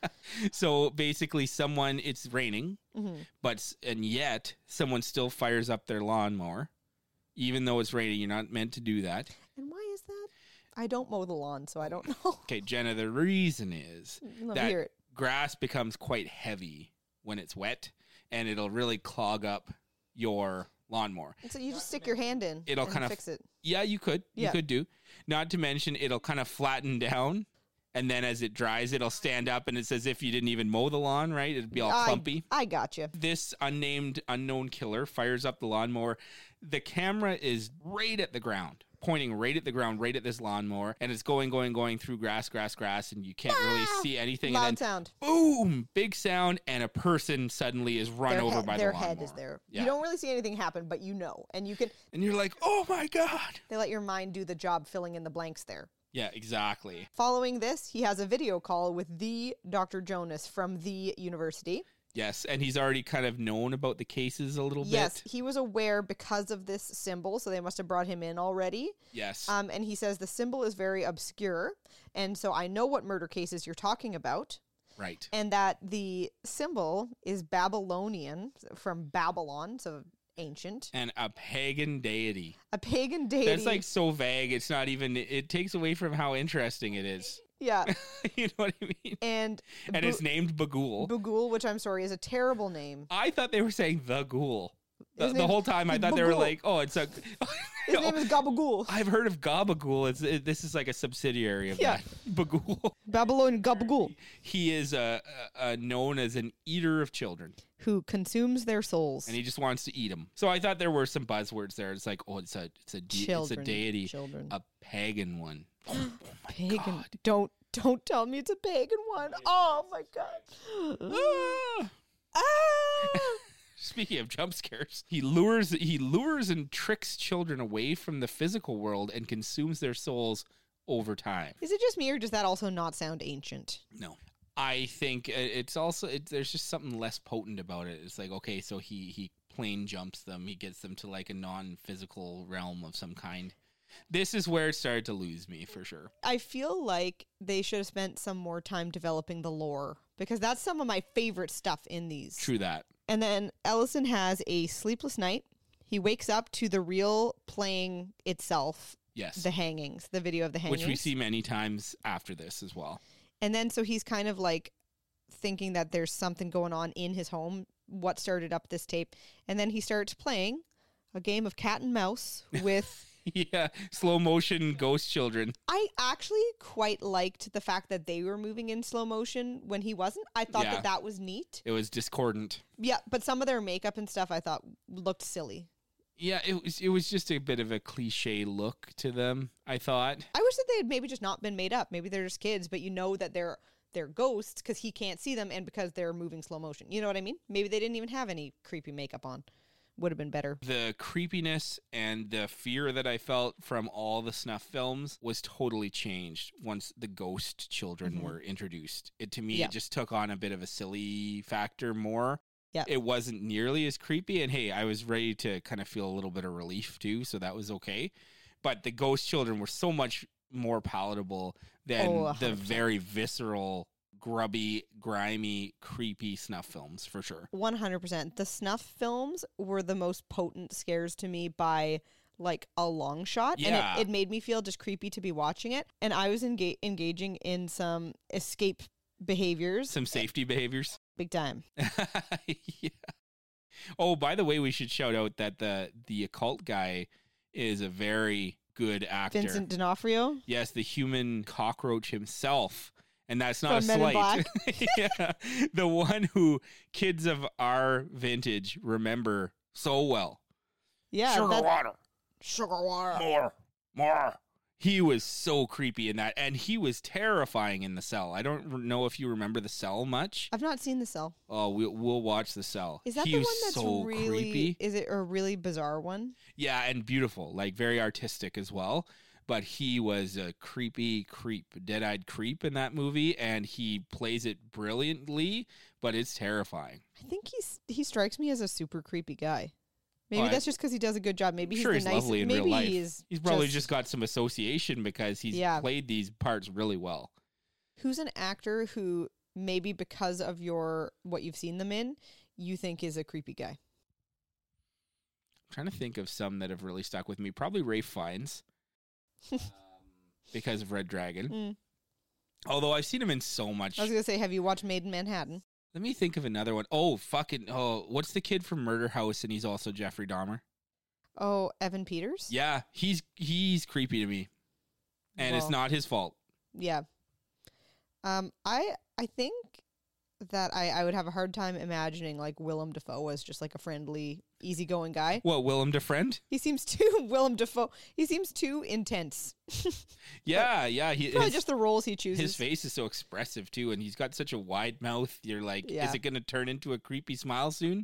So basically, someone it's raining, Mhm. but s- and yet someone still fires up their lawnmower, even though it's raining. You're not meant to do that. And why is that? I don't mow the lawn, so I don't know. Okay, Jenna. The reason is Let me that hear it. grass becomes quite heavy when it's wet, and it'll really clog up your lawnmower. So you just stick your hand in. It'll and kind of fix it. Yeah, you could. You Yeah. could do. Not to mention, it'll kind of flatten down, and then as it dries, it'll stand up, and it's as if you didn't even mow the lawn, right? It'd be all I, clumpy. I got you. This unnamed unknown killer fires up the lawnmower. The camera is right at the ground, pointing right at the ground, right at this lawnmower, and it's going, going, going through grass, grass, grass, and you can't really see anything. Loud and then sound. boom, big sound, and a person suddenly is run Their, over head, by their the head lawnmower. is there. Yeah. You don't really see anything happen, but you know. And you can, And you're like, oh my God. they let your mind do the job filling in the blanks there. Yeah, exactly. Following this, he has a video call with the Doctor Jonas from the university. Yes, and he's already kind of known about the cases a little Yes, bit. he was aware because of this symbol, so they must have brought him in already. Yes. Um, and he says the symbol is very obscure, and so I know what murder cases you're talking about, right. and that the symbol is Babylonian, from Babylon, so ancient, And a pagan deity. a pagan deity. That's like so vague. It's not even, it takes away from how interesting it is. yeah, You know what I mean? and And Bu- it's named Bagul. Bugul, which I'm sorry is a terrible name. I thought they were saying the ghoul. The, His the name's- whole time I he's thought they were Bagul. like, oh, it's a. His name is Gabagool. I've heard of Gabagool. It's it, this is like a subsidiary of Yeah. that. Bagul. Babylon Gabagool, He is uh, uh, uh, known as an eater of children, who consumes their souls. and he just wants to eat them. So I thought there were some buzzwords there. It's like, oh, it's a it's a de- it's a Children, deity, children. a pagan one. Oh, oh my Pagan. God. Don't don't tell me it's a pagan one. Oh my god. Ah! Ah! Speaking of jump scares, he lures he lures and tricks children away from the physical world and consumes their souls over time. Is it just me, or does that also not sound ancient? No. I think uh, it's also it, there's just something less potent about it. It's like, okay, so he he plane jumps them. He gets them to like a non-physical realm of some kind. This is where it started to lose me for sure. I feel like they should have spent some more time developing the lore, because that's some of my favorite stuff in these. True that. And then Ellison has a sleepless night. He wakes up to the real playing itself, Yes. the hangings, the video of the hangings. Which we see many times after this as well. And then so he's kind of like thinking that there's something going on in his home, what started up this tape. And then he starts playing a game of cat and mouse with... Yeah, slow motion ghost children. I actually quite liked the fact that they were moving in slow motion when he wasn't. I thought Yeah. that that was neat. It was discordant. Yeah, but some of their makeup and stuff I thought looked silly. Yeah, it was it was just a bit of a cliche look to them, I thought. I wish that they had maybe just not been made up. Maybe they're just kids, but you know that they're they're ghosts because he can't see them and because they're moving slow motion. You know what I mean? Maybe they didn't even have any creepy makeup on. would have been better. The creepiness and the fear that I felt from all the snuff films was totally changed once the ghost children Mhm. were introduced. It to me, Yeah. it just took on a bit of a silly factor more. Yeah. It wasn't nearly as creepy. And hey, I was ready to kind of feel a little bit of relief too. So that was okay. But the ghost children were so much more palatable than Oh, the one hundred percent. very visceral, grubby, grimy, creepy snuff films for sure. one hundred percent. The snuff films were the most potent scares to me by like a long shot. Yeah. And it, it made me feel just creepy to be watching it. And I was enga- engaging in some escape behaviors. Some safety behaviors. Big time. Yeah. Oh, by the way, we should shout out that the the occult guy is a very good actor. Vincent D'Onofrio. Yes, the human cockroach himself. And that's not From a Men in slight. Yeah. The one who kids of our vintage remember so well. Yeah. Sugar that- water. Sugar water. More. More. He was so creepy in that. And he was terrifying in The Cell. I don't know if you remember The Cell much. I've not seen The Cell. Oh, we'll, we'll watch The Cell. Is that he the was one that's so really? creepy. Is it a really bizarre one? Yeah, and beautiful, like very artistic as well. But he was a creepy creep, dead-eyed creep in that movie, and he plays it brilliantly, but it's terrifying. I think he's he strikes me as a super creepy guy. Maybe Oh, I- that's just because he does a good job. Maybe I'm he's sure the he's nice. lovely in maybe real life. he's He's probably just, got some association because he's Yeah. played these parts really well. Who's an actor who maybe because of your what you've seen them in, you think is a creepy guy? I'm trying to think of some that have really stuck with me. Probably Ray Fiennes. um, because of Red Dragon. Mm. Although I've seen him in so much. I was gonna say, have you watched Made in Manhattan? Let me think of another one. Oh, fucking, oh, what's the kid from Murder House and he's also Jeffrey Dahmer? Oh, Evan Peters. Yeah, he's he's creepy to me. And it's Well. not his fault. Yeah. Um, I I think that I, I would have a hard time imagining like Willem Dafoe as just like a friendly, easygoing guy. What, Willem Defriend? He seems too Willem Dafoe. He seems too intense. Yeah, yeah. He, Probably his, just the roles he chooses. his face is so expressive too, and he's got such a wide mouth. You're like, Yeah. is it going to turn into a creepy smile soon?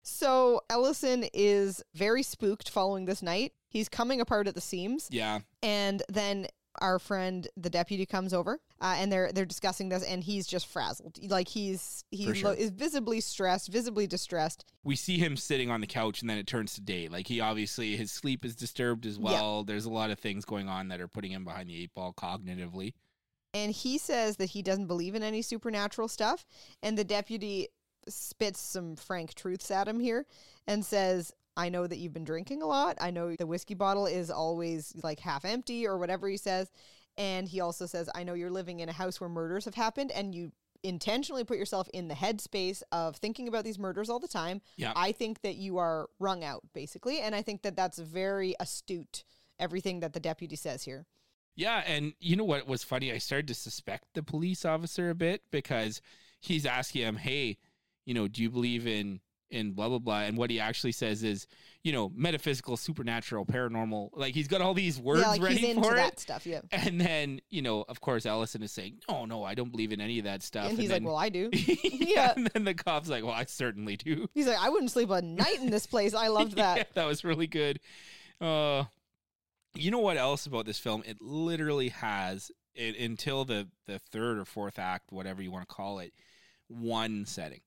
So Ellison is very spooked following this night. He's coming apart at the seams, Yeah. and then our friend, the deputy, comes over, uh, and they're they're discussing this, and he's just frazzled. Like he's he For sure. lo- is visibly stressed, visibly distressed. We see him sitting on the couch, and then it turns to day. Like he obviously, his sleep is disturbed as well. There's a lot of things going on that are putting him behind the eight ball cognitively. And he says that he doesn't believe in any supernatural stuff. And the deputy spits some frank truths at him here and says, I know that you've been drinking a lot. I know the whiskey bottle is always like half empty or whatever he says. And he also says, I know you're living in a house where murders have happened and you intentionally put yourself in the headspace of thinking about these murders all the time. Yeah. I think that you are wrung out, basically. And I think that that's very astute, everything that the deputy says here. Yeah, and you know what was funny? I started to suspect the police officer a bit because he's asking him, hey, you know, do you believe in in blah, blah, blah? And what he actually says is, you know, metaphysical, supernatural, paranormal. Like, he's got all these words yeah, like ready he's into for that it. stuff, yeah. And then, you know, of course, Ellison is saying, no, no, I don't believe in any of that stuff. And he's then, like, well, I do. yeah, Yeah. And then the cop's like, well, I certainly do. He's like, I wouldn't sleep a night in this place. I loved that. Yeah, that was really good. Uh, you know what else about this film? It literally has, it, until the, the third or fourth act, whatever you want to call it, one setting.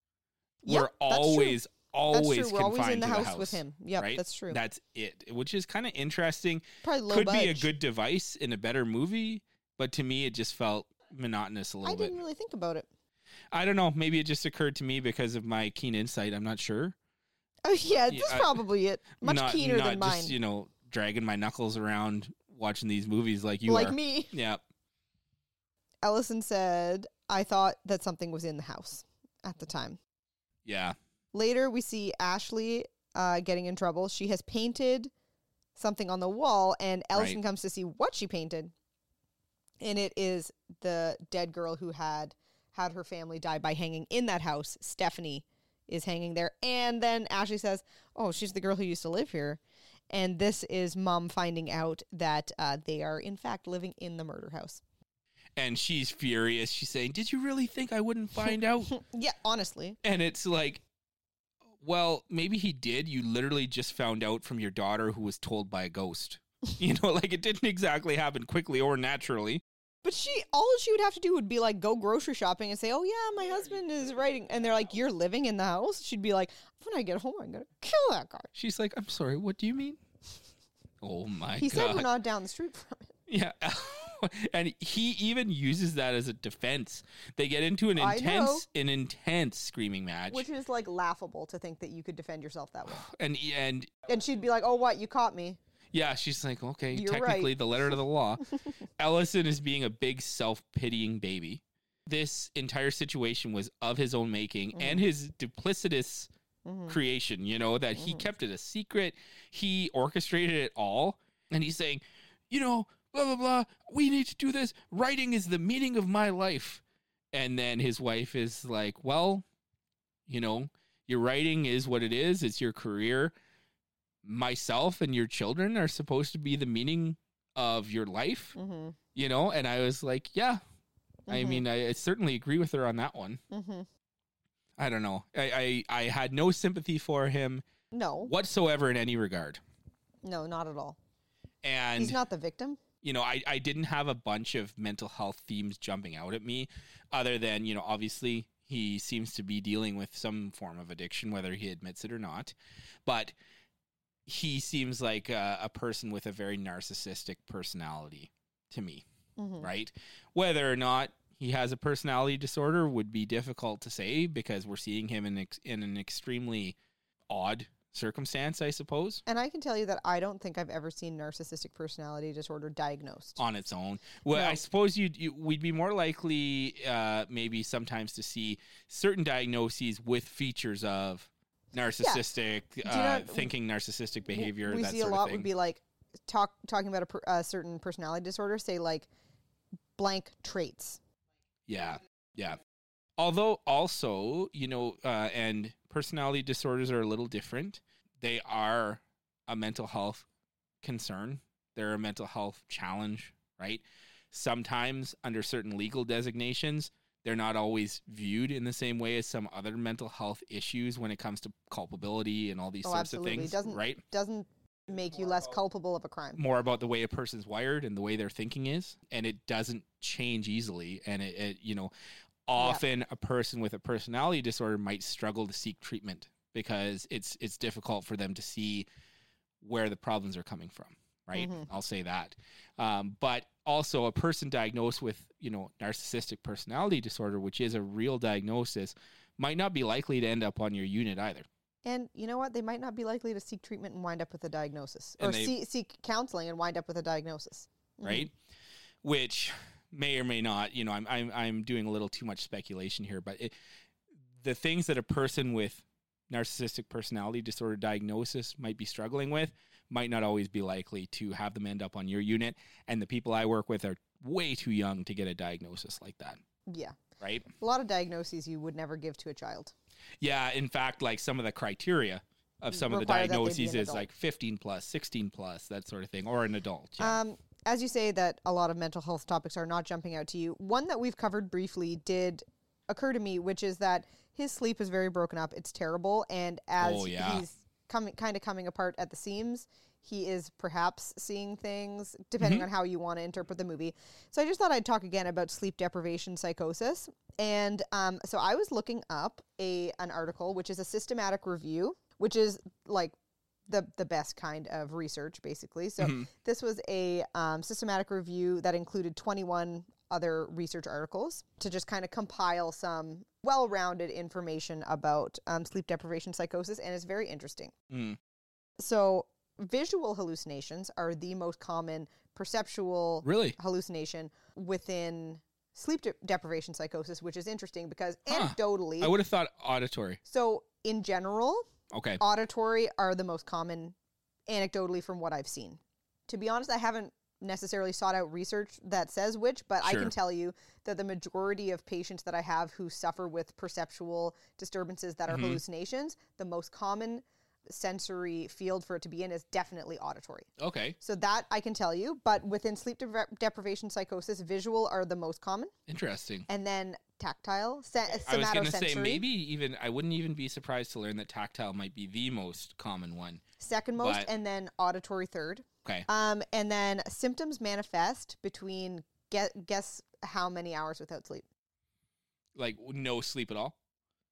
Yep, We're that's true. always, That's always true. We're always confined in the to house, the house with him. Yep, right? that's true. That's it, which is kind of interesting. Probably low Could be a budge. good device in a better movie, but to me, it just felt monotonous a little I bit. didn't really think about it. I don't know. Maybe it just occurred to me because of my keen insight. I'm not sure. Oh yeah, Yeah, that's I- probably it. Much not, keener not than mine. just, you know, dragging my knuckles around watching these movies like you like are. me. Yeah. Ellison said, I thought that something was in the house at the time. Yeah. Later, we see Ashley uh, getting in trouble. She has painted something on the wall, and Ellison Right. comes to see what she painted. And it is the dead girl who had had her family die by hanging in that house. Stephanie is hanging there. And then Ashley says, oh, she's the girl who used to live here. And this is Mom finding out that uh, they are, in fact, living in the murder house. And she's furious. She's saying, did you really think I wouldn't find out? Yeah, honestly. And it's like, Well, maybe he did. You literally just found out from your daughter who was told by a ghost. You know, like it didn't exactly happen quickly or naturally. But she, all she would have to do would be like go grocery shopping and say, "Oh yeah, my husband is writing," and they're like, "You're living in the house." She'd be like, "When I get home, I'm gonna kill that guy." She's like, "I'm sorry, what do you mean?" Oh my He god! said we're not down the street from it. Yeah, and he even uses that as a defense. They get into an I know. intense, an intense screaming match, Which is like laughable to think that you could defend yourself that way. and and And she'd be like, "Oh, what? You caught me." yeah, she's like, okay, You're technically right. the letter of the law. Ellison is being a big self-pitying baby. This entire situation was of his own making Mm-hmm. and his duplicitous creation, you know, that he kept it a secret. He orchestrated it all. And he's saying, you know, blah, blah, blah, we need to do this. Writing is the meaning of my life. And then his wife is like, well, you know, your writing is what it is. It's your career. Myself and your children are supposed to be the meaning of your life, Mm-hmm. you know? And I was like, yeah, I Mhm. mean, I, I certainly agree with her on that one. Mm-hmm. I don't know. I, I, I had no sympathy for him No, whatsoever in any regard. no, not at all. And, He's not the victim. you know, I, I didn't have a bunch of mental health themes jumping out at me other than, you know, obviously he seems to be dealing with some form of addiction, whether he admits it or not. But he seems like a, a person with a very narcissistic personality to me, Mm-hmm. right? Whether or not he has a personality disorder would be difficult to say because we're seeing him in ex- in an extremely odd circumstance, I suppose, And I can tell you that I don't think I've ever seen narcissistic personality disorder diagnosed. on its own. Well, No. I suppose you'd, you we'd be more likely uh, maybe sometimes to see certain diagnoses with features of narcissistic you uh, know- thinking, narcissistic behavior, we that see sort a lot of thing. would be like talk talking about a, per, a certain personality disorder. Say like blank traits. Yeah, yeah. Although also, you know, uh, and personality disorders are a little different. They are a mental health concern. They're a mental health challenge, right? Sometimes under certain legal designations, they're not always viewed in the same way as some other mental health issues when it comes to culpability and all these Oh, sorts absolutely. of things, Doesn't right? doesn't make you less culpable of a crime. More about the way a person's wired and the way their thinking is, and it doesn't change easily. And it, it you know, often a person with a personality disorder might struggle to seek treatment because it's it's difficult for them to see where the problems are coming from, right? Mhm. I'll say that. Um, but also a person diagnosed with, you know, narcissistic personality disorder, which is a real diagnosis, might not be likely to end up on your unit either. And you know what? They might not be likely to seek treatment and wind up with a diagnosis, And or they- see, seek counseling and wind up with a diagnosis. Mhm. Right? Which may or may not, you know, I'm I'm I'm doing a little too much speculation here, but it, the things that a person with narcissistic personality disorder diagnosis might be struggling with might not always be likely to have them end up on your unit. And the people I work with are way too young to get a diagnosis like that, Yeah, right? a lot of diagnoses you would never give to a child. Yeah, in fact, like some of the criteria of some of the Require that they be diagnoses an is adult. like fifteen plus, sixteen plus, that sort of thing, or an adult. Yeah. Um, as you say that a lot of mental health topics are not jumping out to you, one that we've covered briefly did occur to me, which is that his sleep is very broken up. It's terrible, and as Oh, yeah. he's coming, kind of coming apart at the seams, he is perhaps seeing things, depending Mm-hmm. on how you want to interpret the movie. So I just thought I'd talk again about sleep deprivation psychosis. And um, so I was looking up a an article, which is a systematic review, which is like the the best kind of research, basically. So Mm-hmm. this was a um, systematic review that included twenty-one other research articles to just kind of compile some well-rounded information about um, sleep deprivation psychosis, and it's very interesting. Mm. So visual hallucinations are the most common perceptual Really? hallucination within sleep de- deprivation psychosis, which is interesting because Huh. anecdotally, I would have thought auditory. so in general, Okay. auditory are the most common anecdotally from what I've seen. To be honest, I haven't necessarily sought out research that says which, but I Sure. can tell you that the majority of patients that I have who suffer with perceptual disturbances that are Mhm. hallucinations, the most common sensory field for it to be in is definitely auditory. Okay. So that I can tell you, but within sleep de- deprivation psychosis, visual are the most common, Interesting. and then tactile, se- I was going to somatosensory, say maybe even I wouldn't even be surprised to learn that tactile might be the most common one. second most, but- and then auditory third. Okay. Um, and then symptoms manifest between guess, guess how many hours without sleep, Like no sleep at all,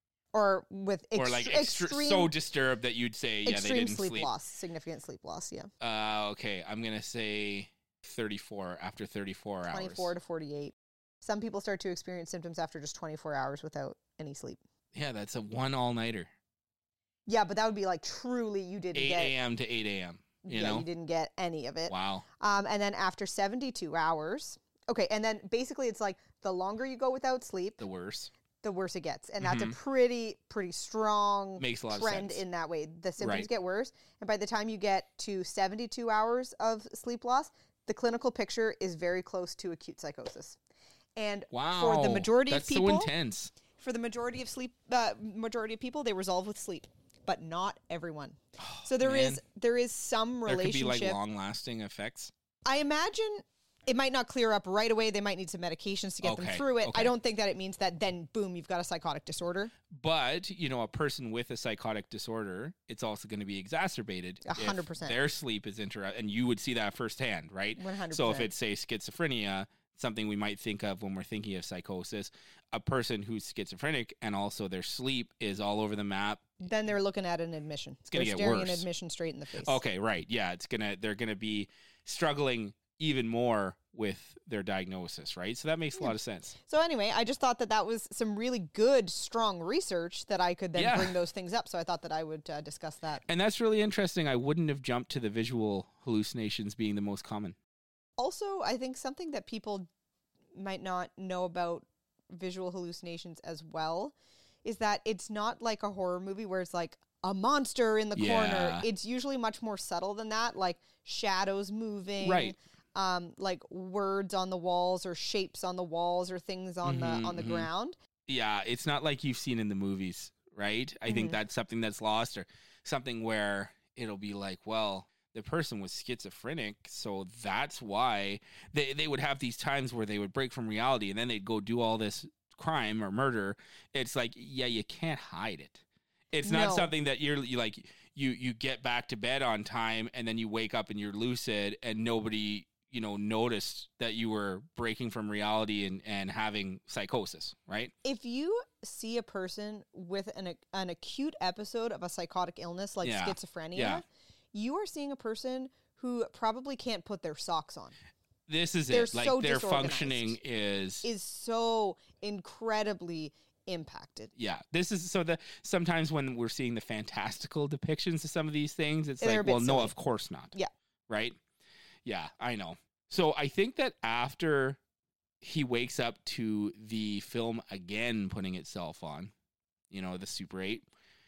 or with ex- or like extra, extreme, so disturbed that you'd say, yeah, they extreme didn't sleep, sleep. loss, significant sleep loss. Yeah, Uh, okay, I'm gonna say thirty-four after thirty-four hours. twenty-four to forty-eight. Some people start to experience symptoms after just twenty-four hours without any sleep. Yeah, that's a one all-nighter. Yeah, but that would be like truly you didn't eight get. a.m. to eight a.m. You yeah, know? you didn't get any of it. Wow. Um, and then after seventy-two hours, okay, and then basically it's like the longer you go without sleep, The worst. the worse it gets, and that's Mhm. a pretty pretty strong Makes a lot of trend sense. in that way. The symptoms Right. get worse, and by the time you get to seventy-two hours of sleep loss, the clinical picture is very close to acute psychosis. And Wow. for the majority that's of people, so intense. for the majority of sleep, uh, majority of people, they resolve with sleep, but not everyone. So there is man. there is some There could be relationship. like long-lasting effects. I imagine it might not clear up right away. They might need some medications to get them Okay, through it. okay. I don't think that it means that then, boom, you've got a psychotic disorder. But, you know, a person with a psychotic disorder, it's also going to be exacerbated. A hundred if percent. Their sleep is interrupted, and you would see that firsthand, right? one hundred So if percent. it's, say, schizophrenia, something we might think of when we're thinking of psychosis, a person who's schizophrenic and also their sleep is all over the map. Then they're looking at an admission. It's gonna they're get staring worse. an admission straight in the face. Okay, right. Yeah, it's gonna they're gonna be struggling even more with their diagnosis, right? So that makes a lot of sense. So anyway, I just thought that that was some really good, strong research that I could then Yeah. bring those things up. So I thought that I would uh, discuss that. And that's really interesting. I wouldn't have jumped to the visual hallucinations being the most common. Also, I think something that people might not know about visual hallucinations as well is that it's not like a horror movie where it's like a monster in the Yeah. corner. It's usually much more subtle than that, like shadows moving, Right. um, like words on the walls or shapes on the walls or things on Mhm, the on the mhm. ground. Yeah, it's not like you've seen in the movies, right? I Mhm. think that's something that's lost, or something where it'll be like, well, the person was schizophrenic, so that's why they, they would have these times where they would break from reality and then they'd go do all this crime or murder. It's like, yeah, you can't hide it. It's not No. something that you're you like you you get back to bed on time and then you wake up and you're lucid and nobody, you know, noticed that you were breaking from reality and, and having psychosis, right? If you see a person with an an acute episode of a psychotic illness like Yeah. schizophrenia, Yeah. you are seeing a person who probably can't put their socks on. This is They're it. Like so their disorganized. functioning is Is so incredibly impacted. yeah. This is so that sometimes when we're seeing the fantastical depictions of some of these things, it's They're a like, bit well, no, silly. of course not. Yeah. Right? Yeah, I know. So I think that after he wakes up to the film again putting itself on, you know, the Super eight,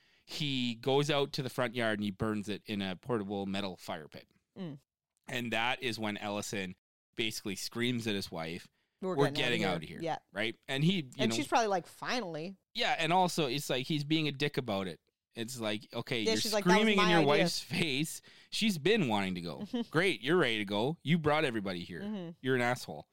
he goes out to the front yard and he burns it in a portable metal fire pit. Mm. And that is when Ellison basically screams at his wife, We're, we're getting out of here. Yeah. right? And he, you And know, she's probably like, finally. yeah, and also it's like he's being a dick about it. It's like, okay, Yeah, you're she's like, "That was screaming in my your idea." wife's face. She's been wanting to go. Great, you're ready to go. You brought everybody here. Mhm. You're an asshole.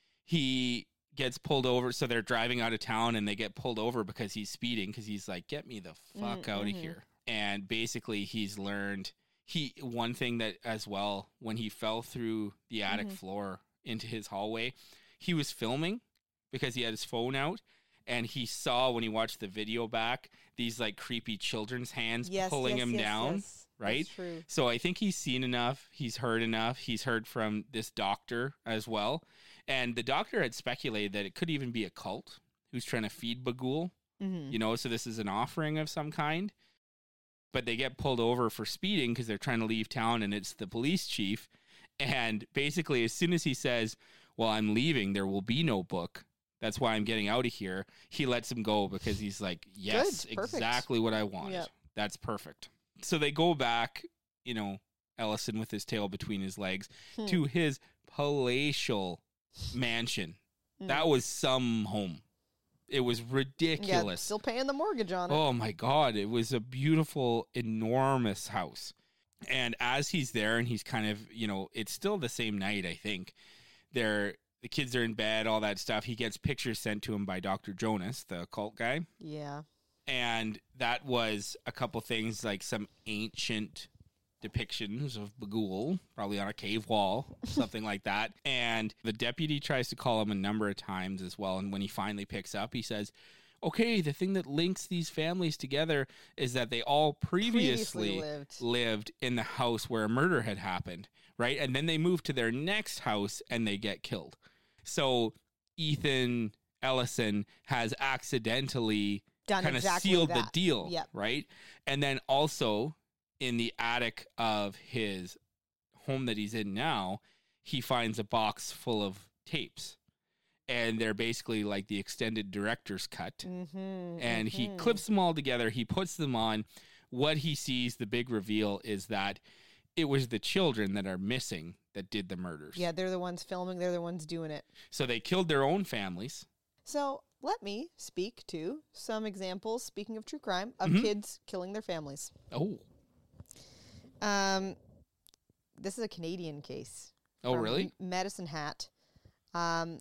He gets pulled over, so they're driving out of town and they get pulled over because he's speeding because he's like, get me the fuck Mm, out of mhm. here. And basically he's learned he one thing that as well, when he fell through the attic Mhm. floor into his hallway, he was filming because he had his phone out. And he saw when he watched the video back these like creepy children's hands Yes, pulling yes, him yes, down, yes. right? That's true. So I think he's seen enough. He's heard enough. He's heard from this doctor as well. And the doctor had speculated that it could even be a cult who's trying to feed Bagul, Mhm. you know, so this is an offering of some kind. But they get pulled over for speeding because they're trying to leave town and it's the police chief. And basically, as soon as he says, well, I'm leaving, there will be no book. That's why I'm getting out of here. He lets him go because he's like, yes, Good, perfect. exactly what I wanted. Yep. That's perfect. So they go back, you know, Ellison with his tail between his legs Hmm. to his palatial mansion. Hmm. That was some home. It was Yeah, ridiculous. still paying the mortgage on it. Oh my God. It was a beautiful, enormous house. And as he's there and he's kind of, you know, it's still the same night, I think. They're, the kids are in bed, all that stuff. He gets pictures sent to him by Doctor Jonas, the occult guy. Yeah. And that was a couple things like some ancient depictions of Bughuul, probably on a cave wall, something like that. And the deputy tries to call him a number of times as well. And when he finally picks up, he says, okay, the thing that links these families together is that they all previously, Previously lived. lived in the house where a murder had happened, right? And then they move to their next house and they get killed. So Ethan Ellison has accidentally Done kind of exactly sealed the that. deal, Yep. right? And then also in the attic of his home that he's in now, he finds a box full of tapes. And they're basically like the extended director's cut. Mm-hmm, And he mm-hmm. clips them all together. He puts them on. What he sees, the big reveal, is that it was the children that are missing that did the murders. Yeah, they're the ones filming. They're the ones doing it. So they killed their own families. So let me speak to some examples, speaking of true crime, of Mhm. kids killing their families. Oh. Um, this is a Canadian case. Oh, from really? M- Medicine Hat. Um,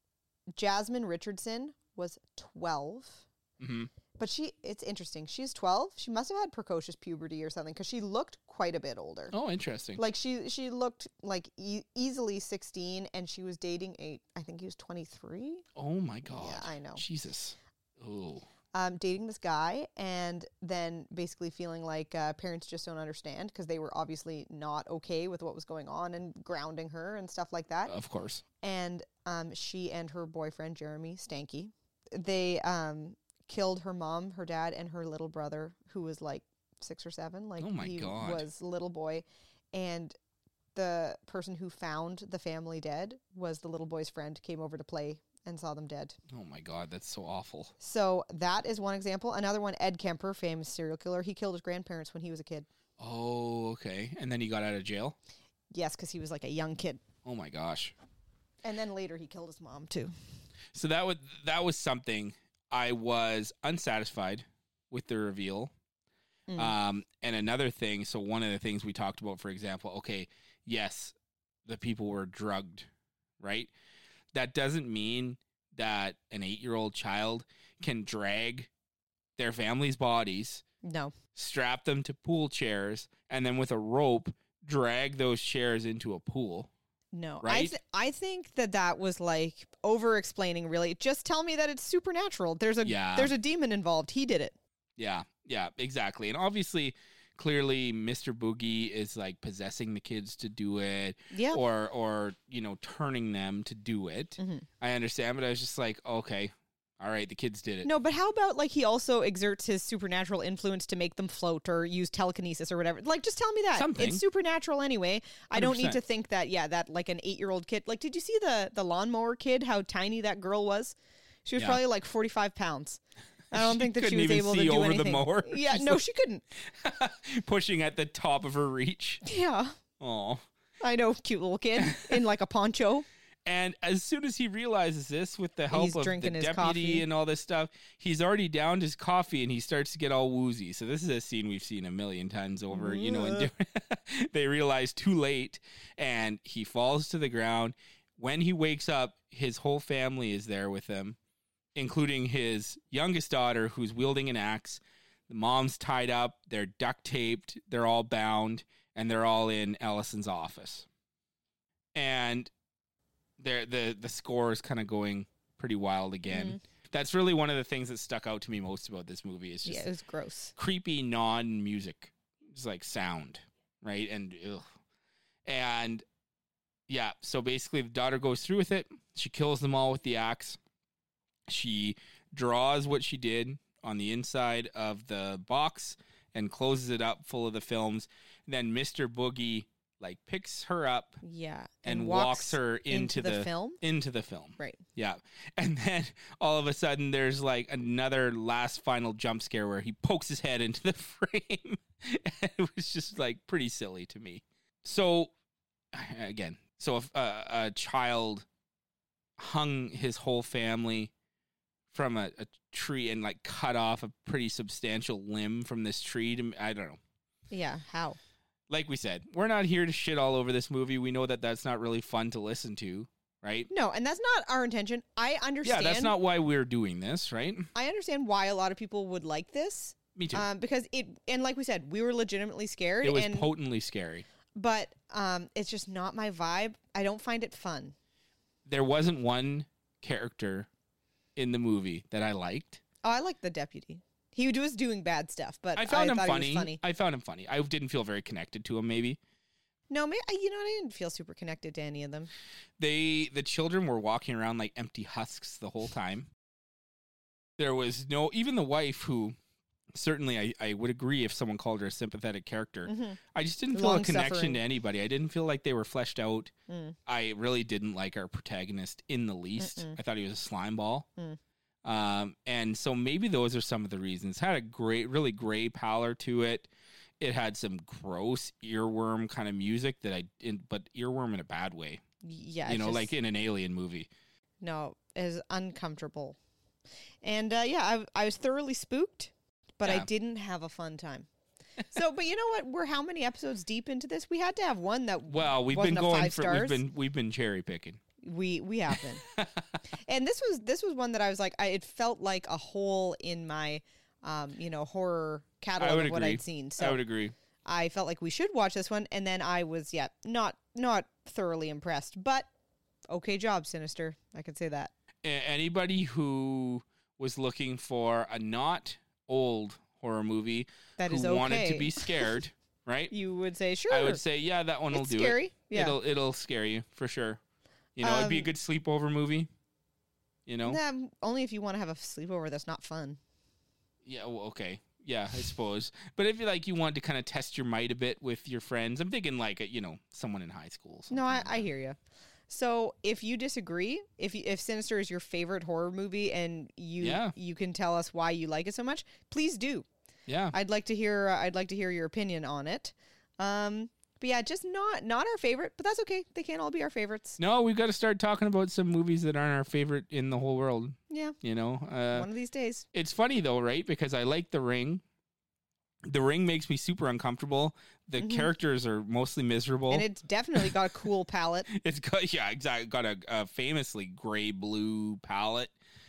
Jasmine Richardson was twelve. Mm-hmm. But she, it's interesting. She's twelve. She must have had precocious puberty or something because she looked quite a bit older. Oh, interesting. Like she, she looked like e- easily sixteen, and she was dating a, I think he was twenty-three. Oh, my God. Yeah, I know. Jesus. Oh. Um, dating this guy, and then basically feeling like uh, parents just don't understand because they were obviously not okay with what was going on and grounding her and stuff like that. Of course. And um, she and her boyfriend Jeremy Stanky, they um, killed her mom, her dad, and her little brother, who was like six or seven. Like Oh my he God. was a little boy, and the person who found the family dead was the little boy's friend. Came over to play and saw them dead. Oh, my God. That's so awful. So that is one example. Another one, Ed Kemper, famous serial killer. He killed his grandparents when he was a kid. Oh, okay. And then he got out of jail? Yes, because he was like a young kid. Oh, my gosh. And then later he killed his mom too. So that was, that was something I was unsatisfied with the reveal. Mm. Um, and another thing, so one of the things we talked about, for example, okay, yes, the people were drugged, right? That doesn't mean that an eight-year-old child can drag their family's bodies, No. strap them to pool chairs, and then with a rope, drag those chairs into a pool. No, I Right? th- I think that that was like over explaining. Really, just tell me that it's supernatural. There's a Yeah. there's a demon involved. He did it. Yeah, yeah, exactly. And obviously, clearly, Mister Boogie is like possessing the kids to do it, Yeah. or or you know, turning them to do it. Mhm. I understand, but I was just like, okay, all right, the kids did it. No, but how about like he also exerts his supernatural influence to make them float or use telekinesis or whatever? Like, just tell me that Something. it's supernatural anyway. I don't need one hundred to percent. think that. Yeah, that like an eight year old kid. Like, did you see the the lawnmower kid? How tiny that girl was? She was Yeah. probably like forty five pounds. I don't She think that she couldn't was even able to see do over the anything. mower. Yeah, She's no, like- she couldn't. Pushing at the top of her reach. Yeah, Oh. I know, cute little kid in like a poncho. And as soon as he realizes this, with the help He's of the drinking his deputy coffee. and all this stuff, he's already downed his coffee and he starts to get all woozy. So this is a scene we've seen a million times over, you know, and different- they realize too late and he falls to the ground. When he wakes up, his whole family is there with him, including his youngest daughter who's wielding an axe. The mom's tied up, they're duct taped, they're all bound, and they're all in Ellison's office. And there the the score is kind of going pretty wild again. Mm-hmm. That's really one of the things that stuck out to me most about this movie. Is just Yeah, it was gross. creepy non-music, just like sound, right? And ugh. and yeah, so basically the daughter goes through with it. She kills them all with the axe. She draws what she did on the inside of the box and closes it up full of the films. Then Mister Boogie like picks her up Yeah, and, walks, her into, into the film? Into the film. Right. Yeah. And then all of a sudden there's like another last final jump scare where he pokes his head into the frame. And it was just like pretty silly to me. So again, so if a, a child hung his whole family from a, a tree and like cut off a pretty substantial limb from this tree. To, I don't know. Yeah, how? Like we said, we're not here to shit all over this movie. We know that that's not really fun to listen to, right? No, and that's not our intention. I understand. Yeah, that's not why we're doing this, right? I understand why a lot of people would like this. Me too. Um, because it, and like we said, we were legitimately scared. It was and, potently scary. But um, it's just not my vibe. I don't find it fun. There wasn't one character in the movie that I liked. Oh, I like the deputy. He was doing bad stuff, but I found I him thought funny. He was funny. I found him funny. I didn't feel very connected to him, maybe. No, maybe, you know, I didn't feel super connected to any of them. They, the children were walking around like empty husks the whole time. There was no, even the wife who, certainly I, I would agree if someone called her a sympathetic character. Mhm. I just didn't feel a connection Long-suffering. to anybody. I didn't feel like they were fleshed out. Mm. I really didn't like our protagonist in the least. Mm-mm. I thought he was a slime ball. Mm. Um, and so maybe those are some of the reasons. Had a great, really gray pallor to it. It had some gross earworm kind of music that I, in, but earworm in a bad way. Yeah. you it's know, just- like in an alien movie. No, it was uncomfortable. And uh, yeah, I, I was thoroughly spooked, but I Yeah. didn't have a fun time. So, but you know what? We're how many episodes deep into this? We had to have one that Well, we've wasn't been a going five for stars. we've been we've been cherry picking. We we have been. And this was this was one that I was like, I, it felt like a hole in my, um, you know, horror I catalog would of what agree. I'd seen. So I would agree. I felt like we should watch this one, and then I was, yeah, not not thoroughly impressed, but okay job, Sinister. I could say that. A- anybody who was looking for a not old horror movie That who is wanted to okay. be scared, right? You would say, sure. I would say, yeah, that one will it's do scary. it. Yeah. It'll it'll scare you for sure. You know, it'd be a Um, good sleepover movie. You know? Nah, only if you want to have a sleepover that's not fun. Yeah, well, okay. Yeah, I suppose. But if you like you wanted to kind of test your might a bit with your friends, I'm thinking like a, you know, someone in high school. No, I, something I like hear you. So if you disagree, if you, if Sinister is your favorite horror movie and you Yeah. you can tell us why you like it so much, please do. that. Yeah. I'd like to hear uh, I'd like to hear your opinion on it. Um, but yeah, just not not our favorite, but that's okay. They can't all be our favorites. No, we've got to start talking about some movies that aren't our favorite in the whole world. Yeah, You know, uh, one of these days. it's funny though, right? Because I like The Ring. The Ring makes me super uncomfortable. The Mhm. characters are mostly miserable. And it's definitely got a cool palette. It's got yeah, exactly. Got a, a famously gray blue palette.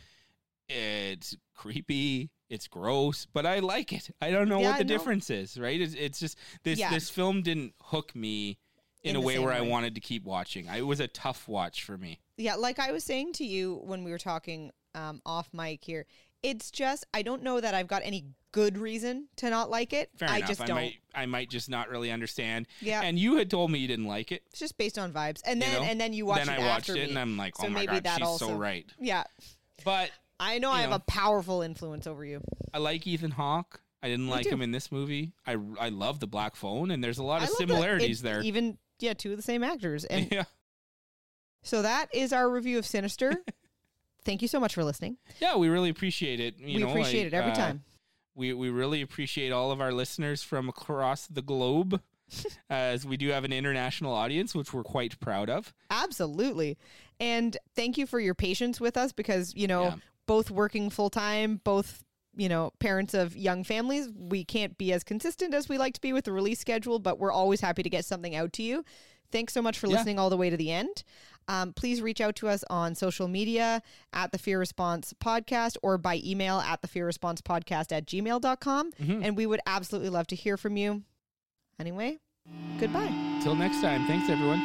It's creepy. It's gross, but I like it. I don't know Yeah, what the I know. difference is. Right? It's, it's just this Yeah. this film didn't hook me in, In a the way same where I way. wanted to keep watching. I, it was a tough watch for me. Yeah, like I was saying to you when we were talking um, off mic here, it's just I don't know that I've got any good reason to not like it. Fair I enough. just I don't. might I might just not really understand. Yeah. And you had told me you didn't like it. It's just based on vibes, and you then know? and then you watch then it I watched after it me. and I'm like, So oh my maybe god, that she's also- so right. Yeah, But I know I You have know. a powerful influence over you. I like Ethan Hawke. I didn't like too. him in this movie. I, I love The Black Phone, and there's a lot I of love that similarities it's there. Even yeah, two of the same actors, and yeah, so that is our review of Sinister. Thank you so much for listening. yeah, we really appreciate it. You we know, appreciate like, it every uh, time. We we really appreciate all of our listeners from across the globe, as we do have an international audience, which we're quite proud of. Absolutely. And thank you for your patience with us because, you know, Yeah. both working full time, both, you know, parents of young families, we can't be as consistent as we like to be with the release schedule, but we're always happy to get something out to you. Thanks so much for Yeah. listening all the way to the end. Um, please reach out to us on social media at the Fear Response Podcast or by email at the Fear Response Podcast at gmail dot com. Mhm. And we would absolutely love to hear from you. Anyway, goodbye. Till next time, thanks everyone.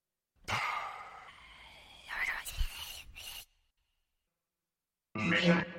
Mission